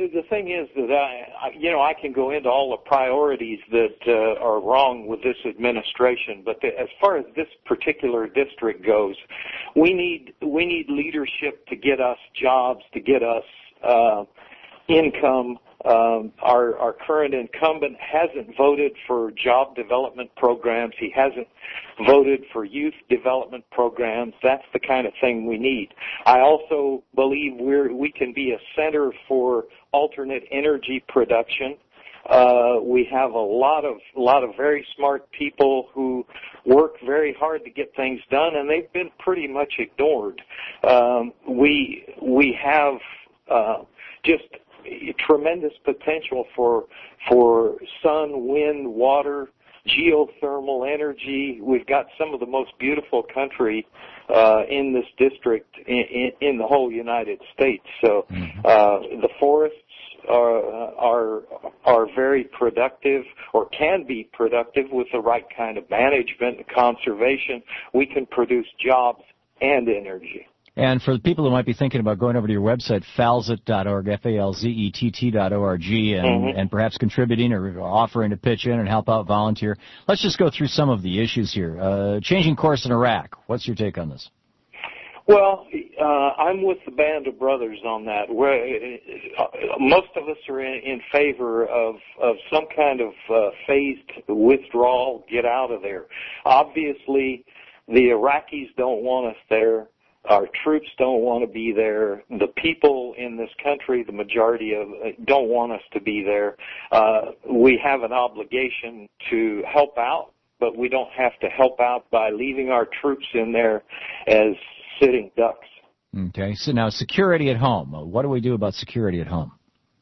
the thing is that I, I, you know, I can go into all the priorities that uh, are wrong with this administration, but the, as far as this particular district goes, we need we need leadership to get us jobs, to get us uh, income. Um, our, our current incumbent hasn't voted for job development programs. He hasn't voted for youth development programs. That's the kind of thing we need. I also believe we're, we can be a center for alternate energy production. Uh, we have a lot of, a lot of very smart people who work very hard to get things done, and they've been pretty much ignored. Um, we, we have, uh, just tremendous potential for for sun, wind, water, geothermal energy. We've got some of the most beautiful country uh, in this district in, in the whole United States. So uh, the forests are are are very productive, or can be productive with the right kind of management and conservation. We can produce jobs and energy. And for the people who might be thinking about going over to your website, falzett dot org, F A L Z E T T dot O R G, and, Mm-hmm. and perhaps contributing or offering to pitch in and help out, volunteer, let's just go through some of the issues here. Uh, changing course in Iraq. What's your take on this? Well, uh, I'm with the Band of Brothers on that. We're, uh, most of us are in, in favor of, of some kind of uh, phased withdrawal, get out of there. Obviously, the Iraqis don't want us there. Our troops don't want to be there. The people in this country, the majority of, don't want us to be there. Uh, we have an obligation to help out, but we don't have to help out by leaving our troops in there as sitting ducks. Okay, so now security at home. What do we do about security at home?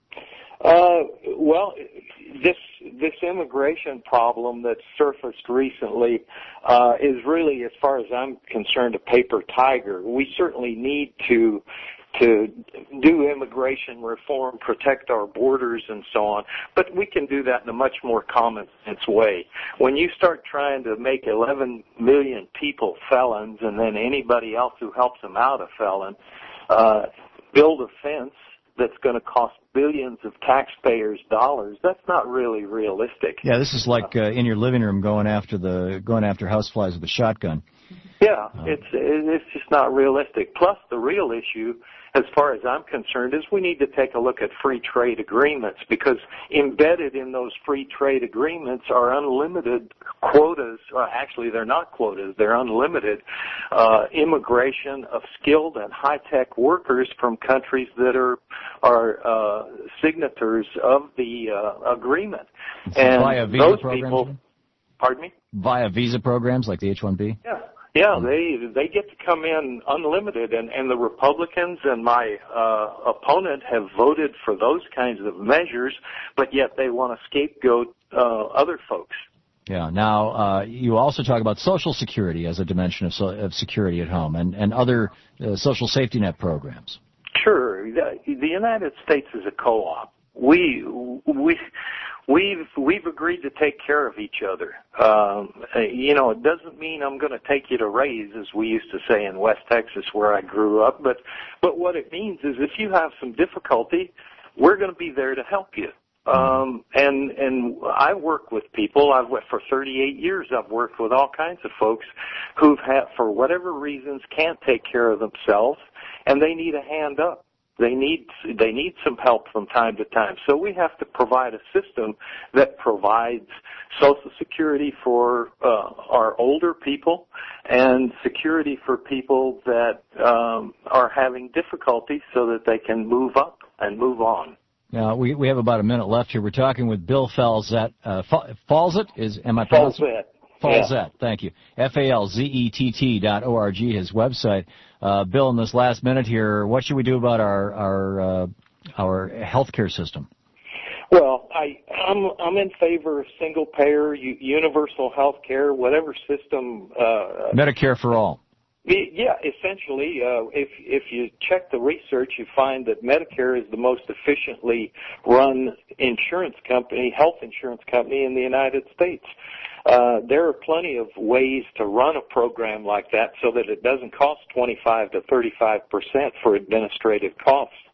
Uh, well, this this immigration problem that's surfaced recently uh, is really, as far as I'm concerned, a paper tiger. We certainly need to to do immigration reform, protect our borders, and so on. But we can do that in a much more common sense way. When you start trying to make eleven million people felons, and then anybody else who helps them out a felon, uh, build a fence that's going to cost billions of taxpayers' dollars, that's not really realistic. Yeah, this is like uh, in your living room going after the going after houseflies with a shotgun. Yeah, it's it's just not realistic. Plus, the real issue, as far as I'm concerned, is we need to take a look at free trade agreements, because embedded in those free trade agreements are unlimited quotas. Or actually, they're not quotas; they're unlimited uh, immigration of skilled and high-tech workers from countries that are are uh, signatories of the uh, agreement. And via visa those programs, people, pardon me, via visa programs like the H one B. yeah. Yeah, they they get to come in unlimited, and, and the Republicans and my uh, opponent have voted for those kinds of measures, but yet they want to scapegoat uh, other folks. Yeah. Now, uh, you also talk about Social Security as a dimension of, so, of security at home, and and other uh, social safety net programs. Sure, the, the United States is a co-op. We we. We've we've agreed to take care of each other. Um, you know, it doesn't mean I'm going to take you to raise, as we used to say in West Texas, where I grew up. But but what it means is, if you have some difficulty, we're going to be there to help you. Um, and and I work with people. I've for thirty-eight years. I've worked with all kinds of folks who've had, for whatever reasons, can't take care of themselves, and they need a hand up. They need they need some help from time to time. So we have to provide a system that provides Social Security for uh, our older people and security for people that um, are having difficulty, so that they can move up and move on. Now, we we have about a minute left here. We're talking with Bill Falzett. Uh, Falzett is am I pronouncing? Falzett. Falzett, yeah. Thank you. F A L Z E T T dot O R G, his website. Uh, Bill, in this last minute here, what should we do about our our uh, our healthcare system? Well, I, I'm I'm in favor of single payer, u- universal health care, whatever system. Uh, Medicare for all. Yeah, essentially, uh, if if you check the research, you find that Medicare is the most efficiently run insurance company, health insurance company in the United States. Uh, there are plenty of ways to run a program like that so that it doesn't cost twenty-five to thirty-five percent for administrative costs.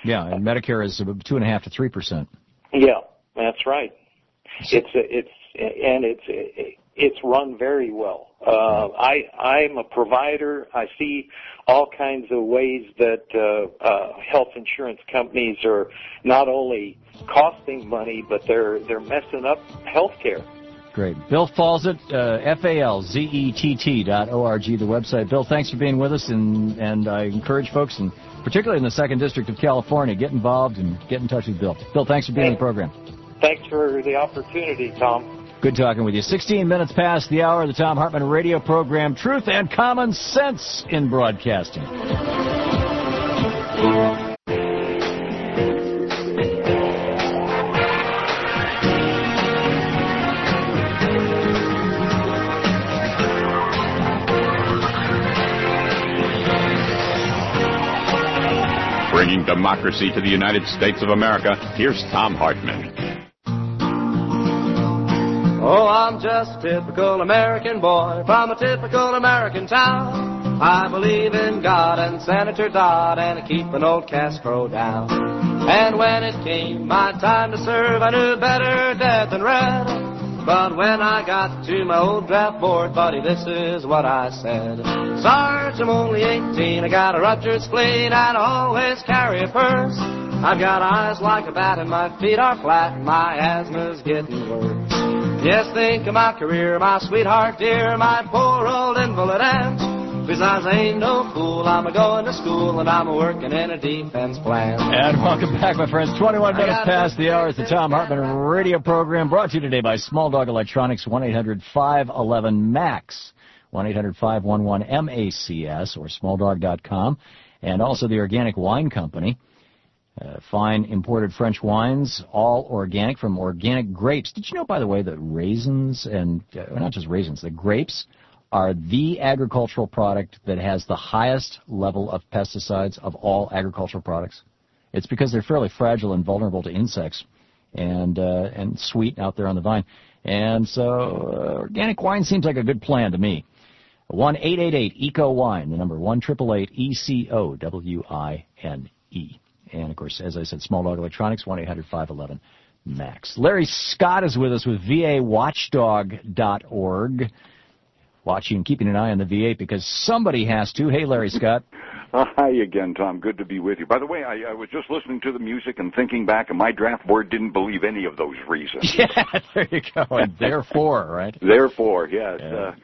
Yeah, and Medicare is about two and a half to three percent. Yeah, that's right. It's it's and it's it's run very well. Uh, I I'm a provider. I see all kinds of ways that uh, uh, health insurance companies are not only costing money, but they're they're messing up healthcare. Great. Bill Falzett, uh, F A L Z E T T dot O R G, the website. Bill, thanks for being with us, and, and I encourage folks, and particularly in the second District of California, get involved and get in touch with Bill. Bill, thanks for being on the program. Thanks for the opportunity, Tom. Good talking with you. sixteen minutes past the hour of the Tom Hartman radio program, Truth and Common Sense in Broadcasting. Bringing democracy to the United States of America, here's Tom Hartman. Oh, I'm just a typical American boy from a typical American town. I believe in God and Senator Dodd, and I keep an old Castro down. And when it came my time to serve, I knew better dead than red. But when I got to my old draft board, buddy, this is what I said. Sarge, I'm only eighteen, I got a ruptured spleen, and I always carry a purse. I've got eyes like a bat and my feet are flat, and my asthma's getting worse. Yes, think of my career, my sweetheart dear, my poor old invalid aunt. Besides, I ain't no fool, I'm a-going to school, and I'm a-working in a defense plan. And welcome back, my friends. twenty-one minutes past the hour. It's the Tom Hartman radio program, brought to you today by Small Dog Electronics, one eight hundred five one one M A C, one eight hundred five one one M A C S, or small dog dot com, and also the Organic Wine Company. Uh, fine imported French wines, all organic from organic grapes. Did you know, by the way, that raisins and, uh, not just raisins, the grapes are the agricultural product that has the highest level of pesticides of all agricultural products? It's because they're fairly fragile and vulnerable to insects and uh, and sweet out there on the vine. And so uh, organic wine seems like a good plan to me. one eight eight eight E C O wine, the number one eight eight eight E C O W I N E. And, of course, as I said, Small Dog Electronics, one eight hundred five one one M A C. Larry Scott is with us with V A watchdog dot org. Watching, keeping an eye on the V A because somebody has to. Hey, Larry Scott. Uh, hi again, Tom. Good to be with you. By the way, I, I was just listening to the music and thinking back, and my draft board didn't believe any of those reasons. Yeah, there you go. And therefore, right? Therefore, yes. Yeah. Uh,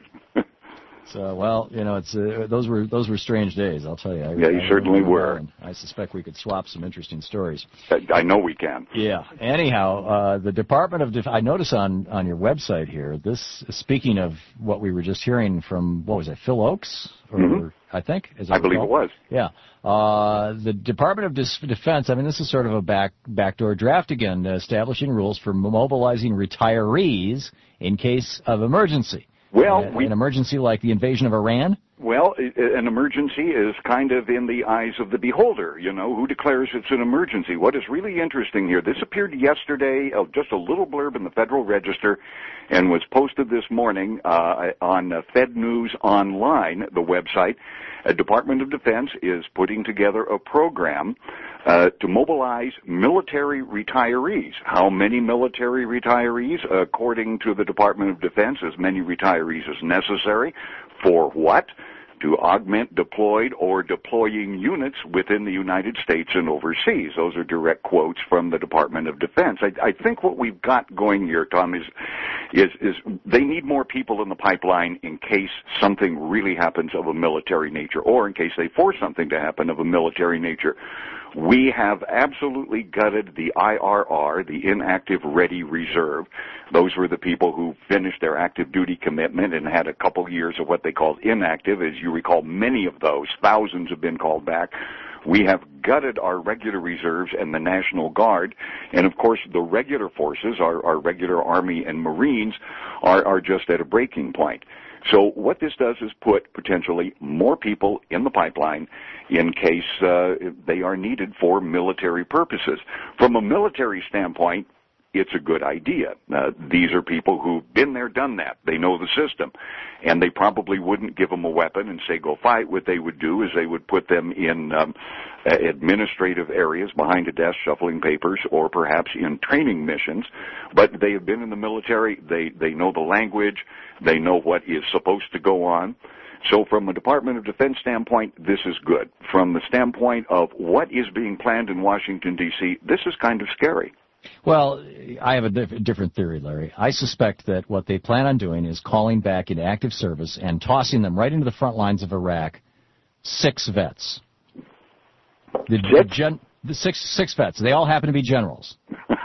So, well, you know, it's uh, those were those were strange days, I'll tell you. I, yeah, you I certainly were. And I suspect we could swap some interesting stories. I know we can. Yeah. Anyhow, uh, the Department of Def- I notice on, on your website here, this, speaking of what we were just hearing from, what was it, Phil Oakes? Or, mm-hmm. I think? Is I believe it was. Yeah. Uh, the Department of Dis- Defense, I mean, this is sort of a back backdoor draft again, uh, establishing rules for mobilizing retirees in case of emergency. Well, uh, we, an emergency like the invasion of Iran? Well, an emergency is kind of in the eyes of the beholder, you know, who declares it's an emergency. What is really interesting here, this appeared yesterday, uh, just a little blurb in the Federal Register, and was posted this morning uh, on uh, Fed News Online, the website. The Department of Defense is putting together a program uh, to mobilize military retirees. How many military retirees? According to the Department of Defense, as many retirees as necessary. For what? To augment deployed or deploying units within the United States and overseas. Those are direct quotes from the Department of Defense. I, I think what we've got going here, Tom, is, is, is they need more people in the pipeline in case something really happens of a military nature, or in case they force something to happen of a military nature. We have absolutely gutted the I R R, the Inactive Ready Reserve. Those were the people who finished their active duty commitment and had a couple years of what they called inactive. As you recall, many of those, thousands have been called back. We have gutted our regular reserves and the National Guard. And, of course, the regular forces, our, our regular Army and Marines, are, are just at a breaking point. So what this does is put potentially more people in the pipeline in case uh, they are needed for military purposes. From a military standpoint, it's a good idea. Uh, these are people who've been there, done that. They know the system. And they probably wouldn't give them a weapon and say, go fight. What they would do is they would put them in um, administrative areas behind a desk shuffling papers, or perhaps in training missions. But they have been in the military. They, they know the language. They know what is supposed to go on. So from a Department of Defense standpoint, this is good. From the standpoint of what is being planned in Washington, D C, this is kind of scary. Well, I have a diff- different theory, Larry. I suspect that what they plan on doing is calling back into active service and tossing them right into the front lines of Iraq six vets. The, the, gen- the six six vets. They all happen to be generals.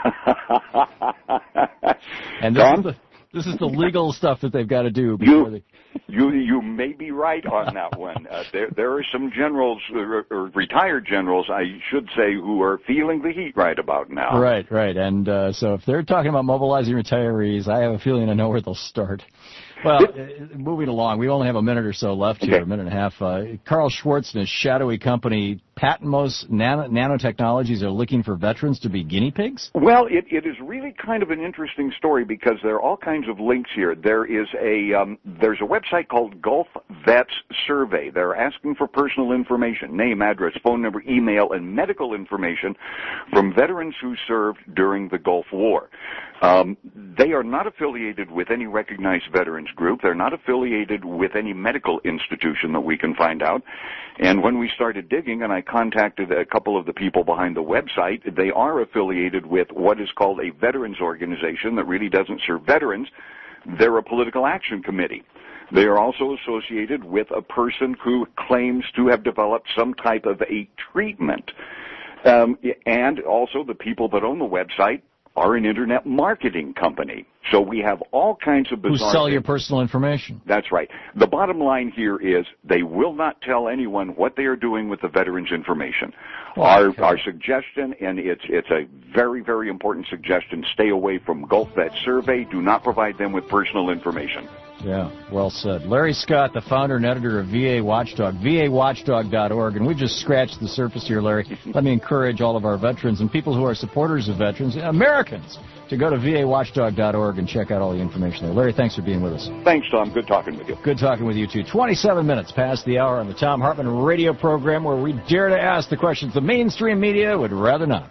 And this is, the, this is the legal stuff that they've got to do before you, they... You you may be right on that one. Uh, there there are some generals, or, or retired generals, I should say, who are feeling the heat right about now. Right, right. And uh, so if they're talking about mobilizing retirees, I have a feeling I know where they'll start. Well, uh, moving along, we only have a minute or so left here, okay. a minute and a half. Uh, Carl Schwartz and his shadowy company, Patmos Nano- Nanotechnologies, are looking for veterans to be guinea pigs? Well, it, it is really kind of an interesting story because there are all kinds of links here. There is a um, there's a website called Gulf Vets Survey. They're asking for personal information, name, address, phone number, email, and medical information from veterans who served during the Gulf War. Um, they are not affiliated with any recognized veterans group. They're not affiliated with any medical institution that we can find out. And when we started digging, and I contacted a couple of the people behind the website, they are affiliated with what is called a veterans organization that really doesn't serve veterans. They're a political action committee. They are also associated with a person who claims to have developed some type of a treatment. Um, and also the people that own the website are an internet marketing company. So we have all kinds of bizarre Who sell things. your personal information. That's right. The bottom line here is they will not tell anyone what they are doing with the veterans' information. Oh, our okay. our suggestion, and it's it's a very, very important suggestion, stay away from Gulf Vet Survey. Do not provide them with personal information. Yeah, well said. Larry Scott, the founder and editor of V A Watchdog, V A watchdog dot org, and we've just scratched the surface here, Larry. Let me encourage all of our veterans and people who are supporters of veterans, Americans, to go to V A watchdog dot org and check out all the information there. Larry, thanks for being with us. Thanks, Tom. Good talking with you. Good talking with you, too. twenty-seven minutes past the hour on the Tom Hartman radio program, where we dare to ask the questions the mainstream media would rather not.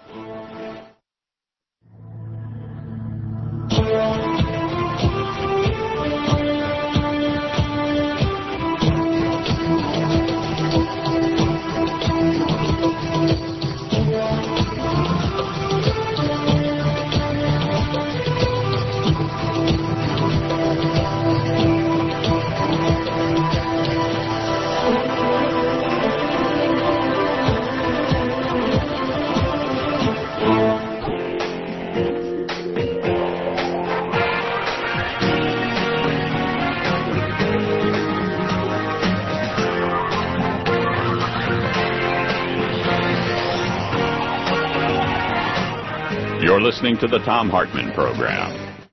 You're listening to the Tom Hartman Program.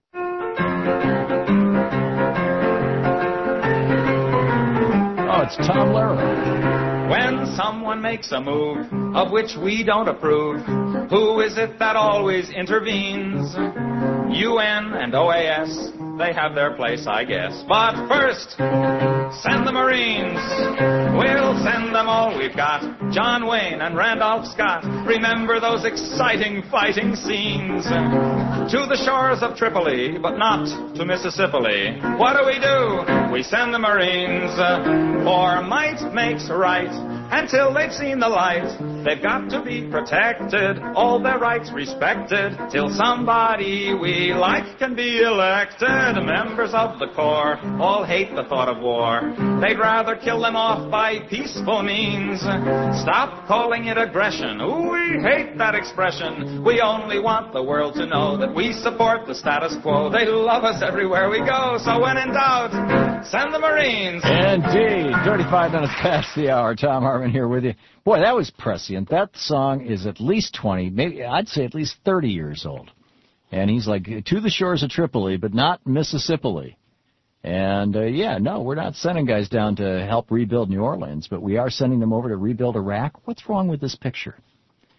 Oh, it's Tom Lehrer. When someone makes a move of which we don't approve, who is it that always intervenes? U N and O A S, they have their place, I guess. But first, send the Marines. We'll send them all we've got. John Wayne and Randolph Scott. Remember those exciting fighting scenes. To the shores of Tripoli, but not to Mississippi. What do we do? We send the Marines. For might makes right. Until they've seen the light, they've got to be protected, all their rights respected, till somebody we like can be elected. Members of the Corps all hate the thought of war. They'd rather kill them off by peaceful means. Stop calling it aggression. Ooh, we hate that expression. We only want the world to know that we support the status quo. They love us everywhere we go, so when in doubt, send the Marines. Indeed. thirty-five minutes past the hour. Tom Hartman here with you. Boy, that was prescient. That song is at least twenty, maybe I'd say at least thirty years old. And he's like, to the shores of Tripoli, but not Mississippi. And, uh, yeah, no, we're not sending guys down to help rebuild New Orleans, but we are sending them over to rebuild Iraq. What's wrong with this picture?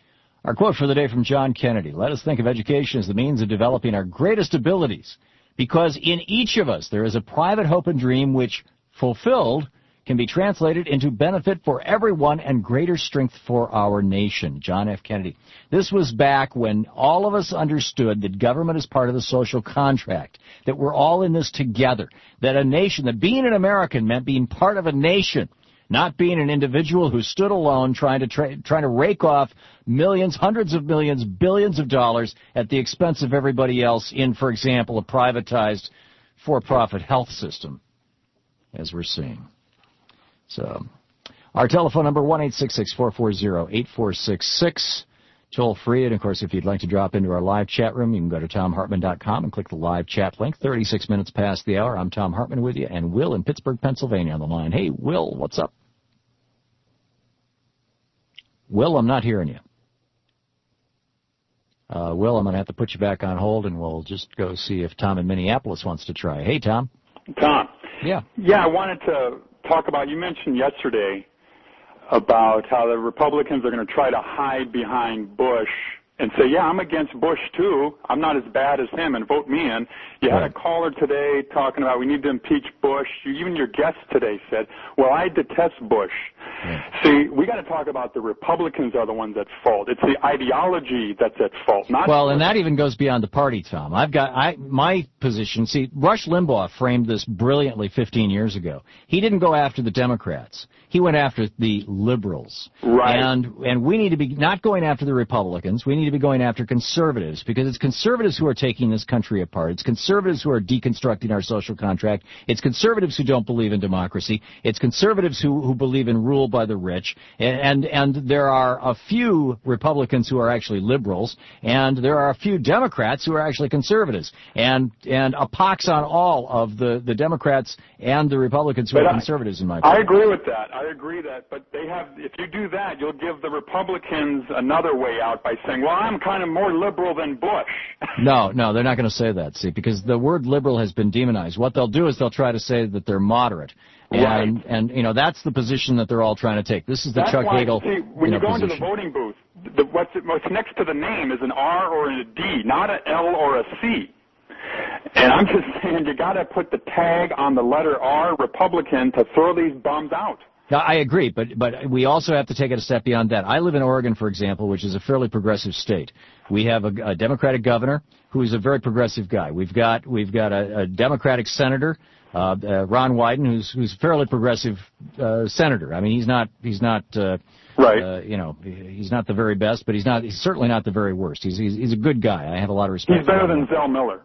Our quote for the day from John Kennedy: let us think of education as the means of developing our greatest abilities, because in each of us there is a private hope and dream which, fulfilled, can be translated into benefit for everyone and greater strength for our nation. John F. Kennedy. This was back when all of us understood that government is part of the social contract, that we're all in this together, that a nation, that being an American meant being part of a nation, not being an individual who stood alone trying to tra- trying to rake off millions, hundreds of millions, billions of dollars at the expense of everybody else in, for example, a privatized for-profit health system, as we're seeing. So, our telephone number, one eight six six, four four zero, eight four six six, toll free. And, of course, if you'd like to drop into our live chat room, you can go to tom hartman dot com and click the live chat link. thirty-six minutes past the hour. I'm Tom Hartman with you, and Will in Pittsburgh, Pennsylvania on the line. Hey, Will, what's up? Will, I'm not hearing you. Uh, Will, I'm going to have to put you back on hold, and we'll just go see if Tom in Minneapolis wants to try. Hey, Tom. Tom. Yeah. Yeah, I wanted to talk about, you mentioned yesterday about how the Republicans are going to try to hide behind Bush and say, yeah, I'm against Bush too. I'm not as bad as him, and vote me in. You had a caller today talking about we need to impeach Bush. You, even your guest today said, well, I detest Bush. Yeah. See, we got to talk about the Republicans are the ones at fault. It's the ideology that's at fault. Not well, and that even goes beyond the party, Tom. I've got I my position. See, Rush Limbaugh framed this brilliantly fifteen years ago. He didn't go after the Democrats. He went after the liberals. Right. And and we need to be not going after the Republicans. We need to be going after conservatives, because it's conservatives who are taking this country apart. It's conservatives who are deconstructing our social contract. It's conservatives who don't believe in democracy. It's conservatives who, who believe in rule by the rich. And, and and there are a few Republicans who are actually liberals, and there are a few Democrats who are actually conservatives. And and a pox on all of the, the Democrats and the Republicans who but are I, conservatives, in my I opinion. agree with that. I agree that, but they have. If you do that, you'll give the Republicans another way out by saying, "Well, I'm kind of more liberal than Bush." No, no, they're not going to say that. See, because the word liberal has been demonized. What they'll do is they'll try to say that they're moderate, and Right. and you know that's the position that they're all trying to take. This is the That's Chuck why, Hagel. see, when you you know, go into the position. voting booth, the, what's, what's next to the name is an R or a D, not an L or a C. And I'm just saying, you got to put the tag on the letter R, Republican, to throw these bums out. No, I agree, but but we also have to take it a step beyond that. I live in Oregon, for example, which is a fairly progressive state. We have a, a Democratic governor who is a very progressive guy. We've got we've got a, a Democratic senator, uh, uh, Ron Wyden, who's who's a fairly progressive uh, senator. I mean, he's not he's not uh, right. Uh, you know, he's not the very best, but he's not he's certainly not the very worst. He's he's, he's a good guy. I have a lot of respect. He's for better him. than Zell Miller.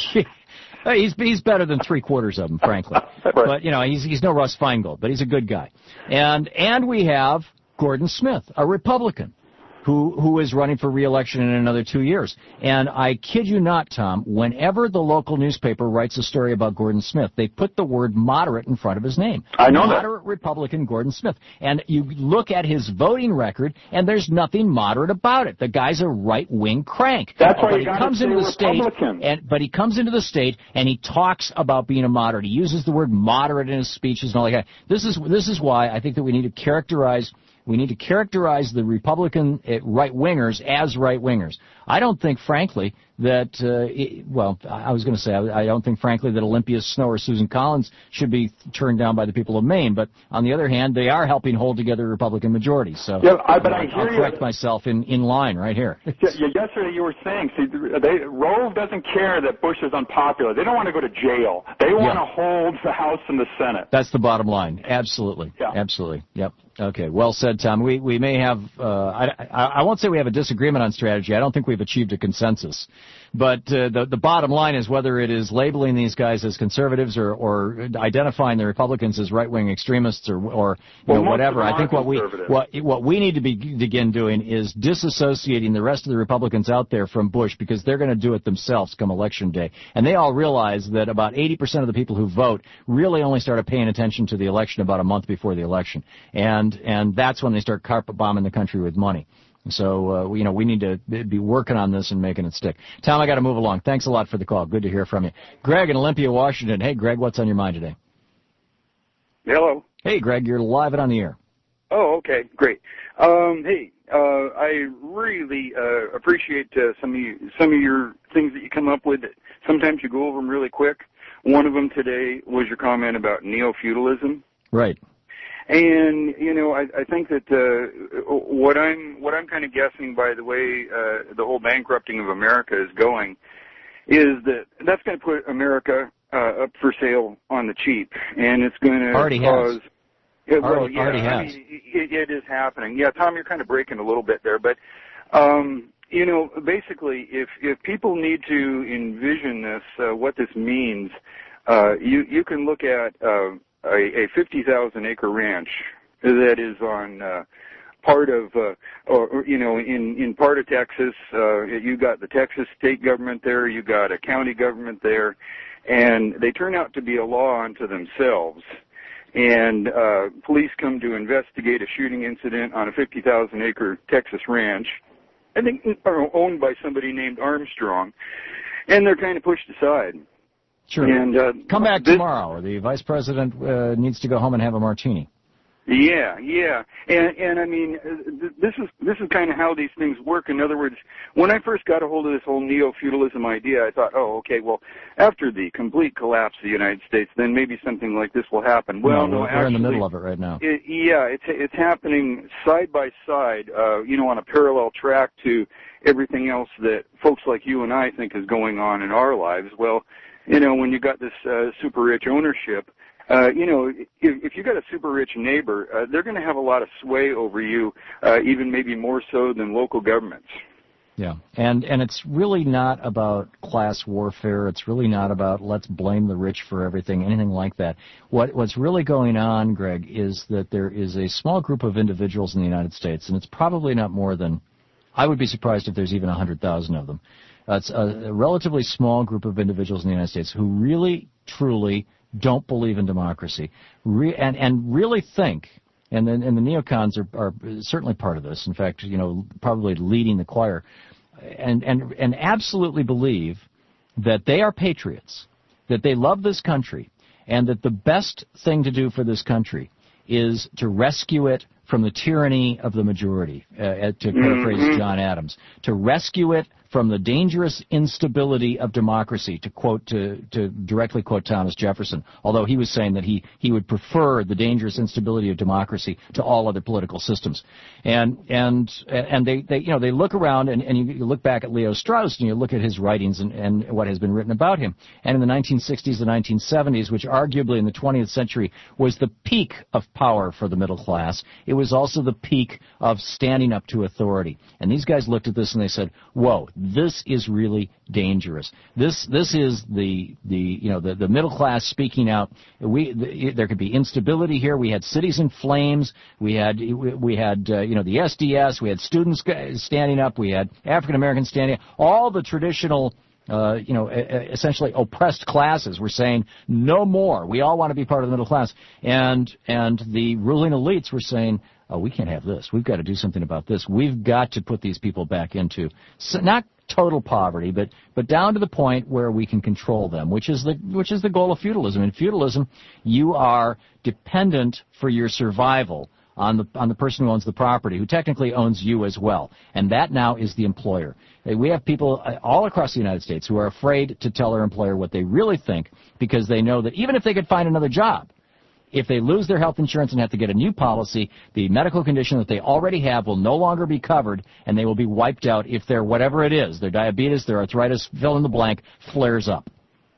He's he's better than three quarters of them, frankly. Right. But you know, he's he's no Russ Feingold, but he's a good guy. And and we have Gordon Smith, a Republican, who who is running for re-election in another two years. And I kid you not, Tom, whenever the local newspaper writes a story about Gordon Smith, they put the word moderate in front of his name. I know that. Moderate Republican Gordon Smith. And you look at his voting record, and there's nothing moderate about it. The guy's a right-wing crank. That's why but you he gotta comes say into the state, Republican. and but he comes into the state and he talks about being a moderate. He uses the word moderate in his speeches and all that. This is this is why I think that we need to characterize. We need to characterize the Republican uh, right-wingers as right-wingers. I don't think, frankly, that, uh, it, well, I was going to say, I, I don't think, frankly, that Olympia Snowe or Susan Collins should be turned down by the people of Maine. But on the other hand, they are helping hold together a Republican majority. So Yeah, I- but you know, I hear I'll you. correct myself in, in line right here. Yeah, yesterday you were saying, see, they, Rove doesn't care that Bush is unpopular. They don't want to go to jail. They want Yeah. to hold the House and the Senate. That's the bottom line. Absolutely. Yeah. Absolutely. Yep. Okay. Well said, Tom. We we may have uh, I, I I won't say we have a disagreement on strategy. I don't think we've achieved a consensus. But uh, the the bottom line is whether it is labeling these guys as conservatives or, or identifying the Republicans as right wing extremists or or you Well, know most whatever. of them I think are what we conservative. what what we need to be, begin doing is disassociating the rest of the Republicans out there from Bush, because they're going to do it themselves come election day, and they all realize that about eighty percent of the people who vote really only started paying attention to the election about a month before the election, and and that's when they start carpet bombing the country with money. So, uh, you know, we need to be working on this and making it stick. Tom, I got to move along. Thanks a lot for the call. Good to hear from you. Greg in Olympia, Washington. Hey, Greg, what's on your mind today? Hello. Hey, Greg, you're live and on the air. Oh, okay, great. Um, hey, Uh, I really uh, appreciate uh, some of you, some of your things that you come up with. Sometimes you go over them really quick. One of them today was your comment about neo-feudalism. Right. And you know, I, I think that uh, what I'm what I'm kind of guessing by the way uh, the whole bankrupting of America is going is that that's going to put America uh, up for sale on the cheap, and it's going to already cause. Has. Yeah, well, already, yeah, already I has. mean, it, it is happening. Yeah, Tom, you're kind of breaking a little bit there, but um, you know, basically, if if people need to envision this, uh, what this means, uh, you you can look at uh, a, a fifty thousand acre ranch that is on uh, part of, uh, or, or you know, in in part of Texas. Uh, you got the Texas state government there. You got a county government there, and they turn out to be a law unto themselves. And uh, police come to investigate a shooting incident on a fifty thousand acre Texas ranch, I think owned by somebody named Armstrong, and they're kind of pushed aside. Sure. And, uh, Come back this, tomorrow. The vice president uh, needs to go home and have a martini. Yeah, yeah, and and I mean, th- this is this is kind of how these things work. In other words, when I first got a hold of this whole neo-feudalism idea, I thought, oh, okay, well, after the complete collapse of the United States, then maybe something like this will happen. Well, no, no we're actually, in the middle of it right now. It, yeah, it's it's happening side by side, uh, you know, on a parallel track to everything else that folks like you and I think is going on in our lives. Well, you know, when you got this uh, super rich ownership. Uh, you know, if, if you've got a super rich neighbor, uh, they're going to have a lot of sway over you, uh, even maybe more so than local governments. Yeah, and and it's really not about class warfare. It's really not about let's blame the rich for everything, anything like that. What what's really going on, Greg, is that there is a small group of individuals in the United States, and it's probably not more than, I would be surprised if there's even one hundred thousand of them. Uh, it's a, a relatively small group of individuals in the United States who really, truly don't believe in democracy, Re- and and really think, and then and the neocons are, are certainly part of this. In fact, you know, probably leading the choir, and and and absolutely believe that they are patriots, that they love this country, and that the best thing to do for this country is to rescue it from the tyranny of the majority, uh, to paraphrase mm-hmm. John Adams, to rescue it from the dangerous instability of democracy, to quote, to, to directly quote Thomas Jefferson, although he was saying that he, he would prefer the dangerous instability of democracy to all other political systems. And, and, and they, they, you know, they look around and, and you look back at Leo Strauss and you look at his writings and, and what has been written about him. And in the nineteen sixties and nineteen seventies, which arguably in the twentieth century was the peak of power for the middle class, it was also the peak of standing up to authority. And these guys looked at this and they said, whoa, this is really dangerous. This this is the the you know the, the middle class speaking out. We the, there could be instability here. We had cities in flames. We had we had uh, you know the S D S. We had students standing up. We had African Americans standing up. All the traditional uh, you know essentially oppressed classes were saying no more. We all want to be part of the middle class. And and the ruling elites were saying, oh, we can't have this. We've got to do something about this. We've got to put these people back into not total poverty, but but down to the point where we can control them, which is the which is the goal of feudalism. In feudalism, you are dependent for your survival on the on the person who owns the property, who technically owns you as well, and that now is the employer. We have people all across the United States who are afraid to tell their employer what they really think because they know that even if they could find another job, if they lose their health insurance and have to get a new policy, the medical condition that they already have will no longer be covered, and they will be wiped out if their whatever it is, their diabetes, their arthritis, fill in the blank, flares up.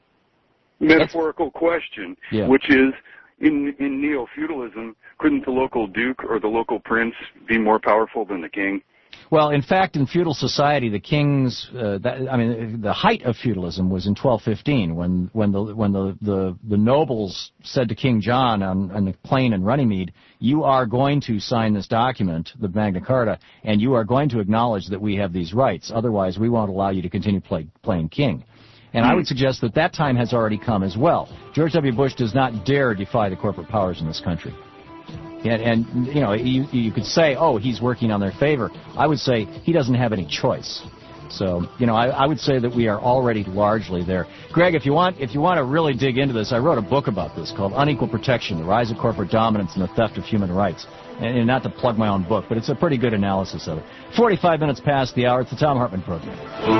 Metaphorical That's, question, yeah. which is, in, in neo-feudalism, couldn't the local duke or the local prince be more powerful than the king? Well, in fact, in feudal society, the kings, uh, that, I mean, the height of feudalism was in twelve fifteen, when when the when the, the, the nobles said to King John on, on the plain in Runnymede, you are going to sign this document, the Magna Carta, and you are going to acknowledge that we have these rights. Otherwise, we won't allow you to continue play, playing king. And I would suggest that that time has already come as well. George W. Bush does not dare defy the corporate powers in this country. And, and you know, you, you could say, oh, he's working on their favor. I would say he doesn't have any choice. So, you know, I, I would say that we are already largely there. Greg, if you want if you want to really dig into this, I wrote a book about this called Unequal Protection, The Rise of Corporate Dominance and the Theft of Human Rights. And, and not to plug my own book, but it's a pretty good analysis of it. forty-five minutes past the hour. It's the Thom Hartmann Program.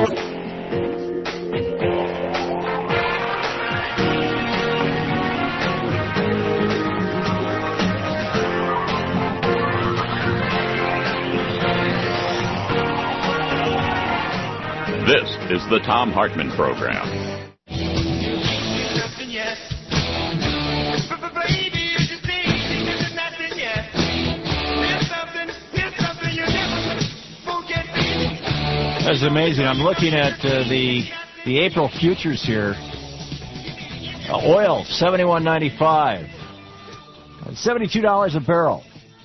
This is the Thom Hartmann Program. That's amazing. I'm looking at uh, the the April futures here. Uh, oil, seventy-one ninety-five. seventy-two dollars a barrel.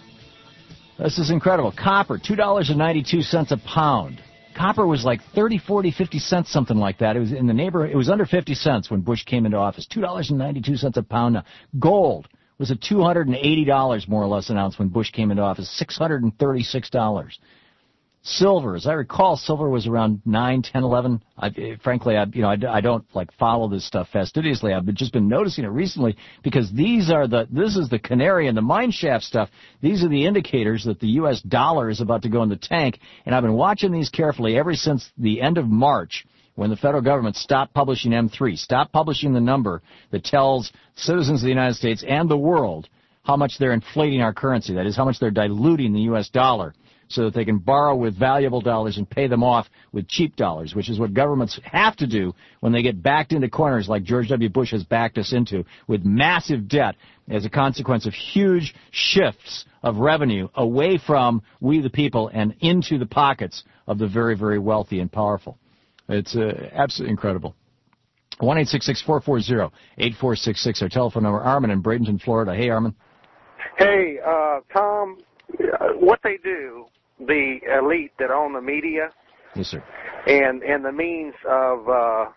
This is incredible. Copper, two dollars and ninety-two cents a pound. Copper was like thirty, forty, fifty cents, something like that. It was in the neighborhood. It was under fifty cents when Bush came into office. two dollars and ninety-two cents a pound now. Gold was at two hundred eighty dollars more or less an ounce when Bush came into office. six hundred thirty-six dollars. Silver, as I recall, silver was around nine, ten, eleven. I, frankly, I, you know, I, I don't like follow this stuff fastidiously. I've been, just been noticing it recently because these are the, this is the canary in the mine shaft stuff. These are the indicators that the U S dollar is about to go in the tank. And I've been watching these carefully ever since the end of March, when the federal government stopped publishing M three, stopped publishing the number that tells citizens of the United States and the world how much they're inflating our currency. That is, how much they're diluting the U S dollar, so that they can borrow with valuable dollars and pay them off with cheap dollars, which is what governments have to do when they get backed into corners like George W. Bush has backed us into, with massive debt as a consequence of huge shifts of revenue away from we the people and into the pockets of the very, very wealthy and powerful. It's uh, absolutely incredible. one eight six six, four four zero, eight four six six, our telephone number. Armin in Bradenton, Florida. Hey, Armin. Hey, uh, Tom, what they do, the elite that own the media, yes, sir, and and the means of uh,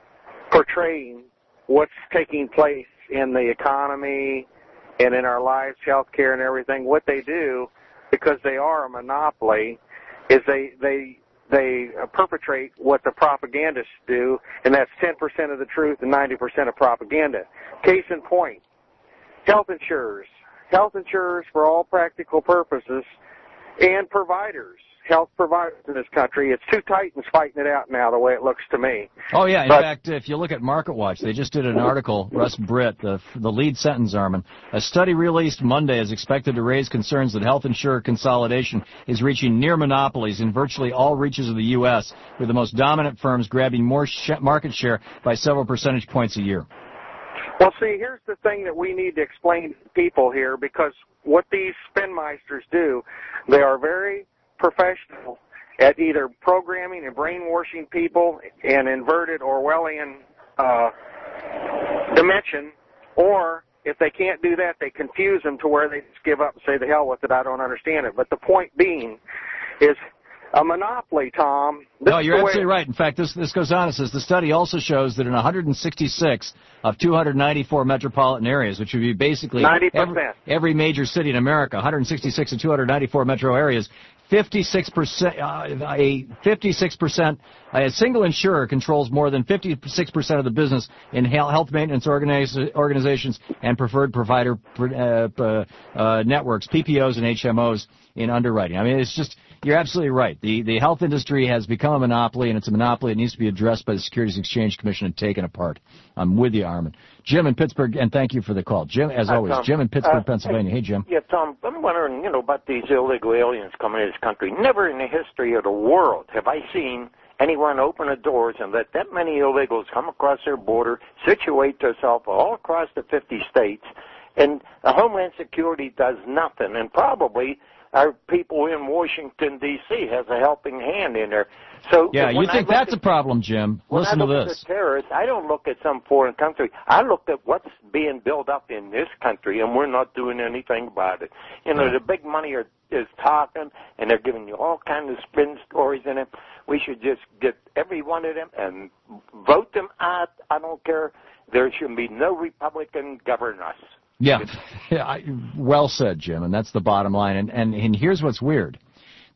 portraying what's taking place in the economy and in our lives, healthcare and everything, what they do, because they are a monopoly, is they they they perpetrate what the propagandists do, and that's ten percent of the truth and ninety percent of propaganda. Case in point, health insurers. Health insurers, for all practical purposes, and providers, health providers in this country. It's two titans fighting it out now, the way it looks to me. Oh, yeah. In but, fact, if you look at MarketWatch, they just did an article, Russ Britt, the, the lead sentence, Armin. A study released Monday is expected to raise concerns that health insurer consolidation is reaching near monopolies in virtually all reaches of the U S, with the most dominant firms grabbing more sh- market share by several percentage points a year. Well, see, here's the thing that we need to explain to people here, because what these spinmeisters do, they are very professional at either programming and brainwashing people in inverted Orwellian uh, dimension, or if they can't do that, they confuse them to where they just give up and say, the hell with it, I don't understand it. But the point being is a monopoly, Tom. This no, you're way- absolutely right. In fact, this this goes on. It says the study also shows that in one hundred sixty-six of two hundred ninety-four metropolitan areas, which would be basically ninety percent. every, every major city in America, one hundred sixty-six of two hundred ninety-four metro areas, fifty-six percent, uh, a fifty-six percent, a single insurer controls more than fifty-six percent of the business in health maintenance organiz- organizations and preferred provider uh, uh, networks, P P Os and H M Os in underwriting. I mean, it's just, you're absolutely right. The the health industry has become a monopoly, and it's a monopoly that needs to be addressed by the Securities and Exchange Commission and taken apart. I'm with you, Armin. Jim in Pittsburgh, and thank you for the call. Jim, as Hi, always, Tom. Jim in Pittsburgh, Uh, Pennsylvania. Hey, Jim. Yeah, Tom, I'm wondering, you know, about these illegal aliens coming to this country. Never in the history of the world have I seen anyone open the doors and let that many illegals come across their border, situate themselves all across the fifty states, and the Homeland Security does nothing, and probably our people in Washington, D C has a helping hand in there. So Yeah, you when I think look that's at- a problem, Jim. When Listen I to look this. at the terrorists, I don't look at some foreign country. I look at what's being built up in this country, and we're not doing anything about it. You know, Yeah. the big money are, is talking, and they're giving you all kinds of spin stories in it. We should just get every one of them and vote them out. I don't care. There should be no Republican govern us. Yeah, yeah I, well said, Jim, and that's the bottom line. And, and, and here's what's weird.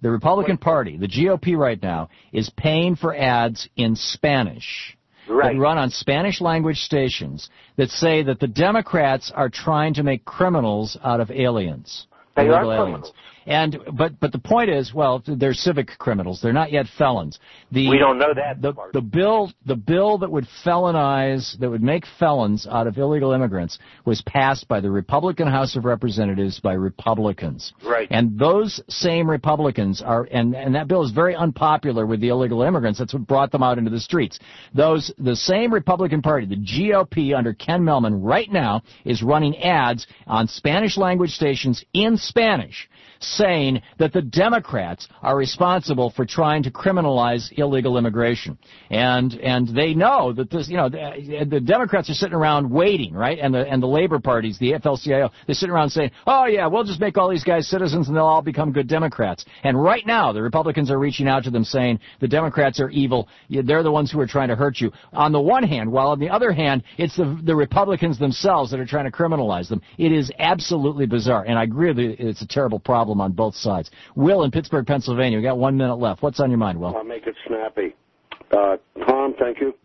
The Republican Party, the G O P right now, is paying for ads in Spanish. Right. That run on Spanish language stations that say that the Democrats are trying to make criminals out of aliens. They illegal are aliens. criminals. And but but the point is, well, they're civic criminals. They're not yet felons. The, We don't know that The, part. the bill the bill that would felonize that would make felons out of illegal immigrants was passed by the Republican House of Representatives by Republicans. Right. And those same Republicans are and and that bill is very unpopular with the illegal immigrants. That's what brought them out into the streets. Those the same Republican Party, the G O P under Ken Mellman right now is running ads on Spanish language stations in Spanish, saying that the Democrats are responsible for trying to criminalize illegal immigration. And and they know that this, you know, the, the Democrats are sitting around waiting, right? And the and the labor parties, the A F L C I O, they're sitting around saying, oh, yeah, we'll just make all these guys citizens and they'll all become good Democrats. And right now, the Republicans are reaching out to them saying the Democrats are evil. They're the ones who are trying to hurt you. On the one hand, while on the other hand, it's the, the Republicans themselves that are trying to criminalize them. It is absolutely bizarre. And I agree with you, it's a terrible problem on both sides. Will in Pittsburgh, Pennsylvania. We got one minute left. What's on your mind, Will? I'll make it snappy. Uh, Tom, thank you.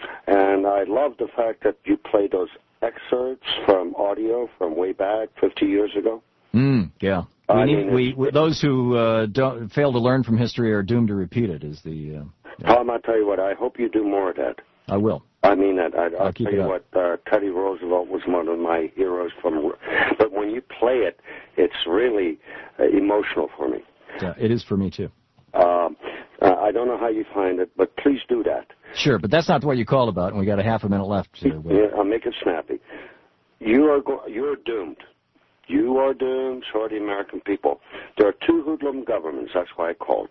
And I love the fact that you play those excerpts from audio from way back fifty years ago. Mm, yeah. We I need, mean, we, we, those who uh, don't fail to learn from history are doomed to repeat it. Is the uh, yeah. Tom, I'll tell you what, I hope you do more of that. I will. I mean that. I, I'll, I'll keep tell it you up. what, uh, Teddy Roosevelt was one of my heroes from. But when you play it, it's really uh, emotional for me. Yeah, it is for me too. Um, uh, I don't know how you find it, but please do that. Sure, but that's not what you called about, and we got a half a minute left. Uh, Will. Yeah, I'll make it snappy. You are go- you're doomed. You are doomed, so are the American people. There are two hoodlum governments. That's why I called.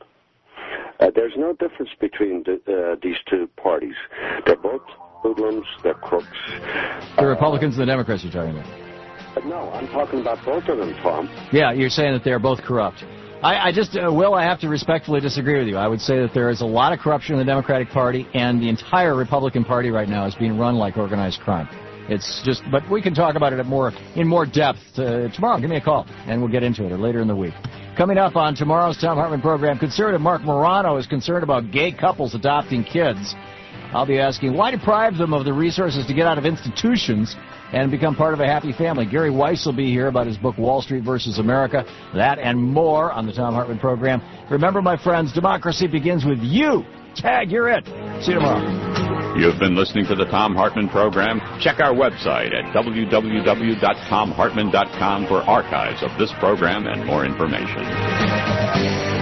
Uh, there's no difference between the, uh, these two parties. They're both hoodlums. They're crooks. The Republicans and the Democrats you're talking about. But no, I'm talking about both of them, Tom. Yeah, you're saying that they're both corrupt. I, I just, uh, Will, I have to respectfully disagree with you. I would say that there is a lot of corruption in the Democratic Party, and the entire Republican Party right now is being run like organized crime. It's just, but we can talk about it at more in more depth uh, tomorrow. Give me a call, and we'll get into it, or later in the week. Coming up on tomorrow's Tom Hartman program, conservative Mark Morano is concerned about gay couples adopting kids. I'll be asking, why deprive them of the resources to get out of institutions and become part of a happy family? Gary Weiss will be here about his book, Wall Street versus America. That and more on the Tom Hartman program. Remember, my friends, democracy begins with you. Tag, you're it. See you tomorrow. You've been listening to the Tom Hartman program. Check our website at w w w dot tom hartman dot com for archives of this program and more information.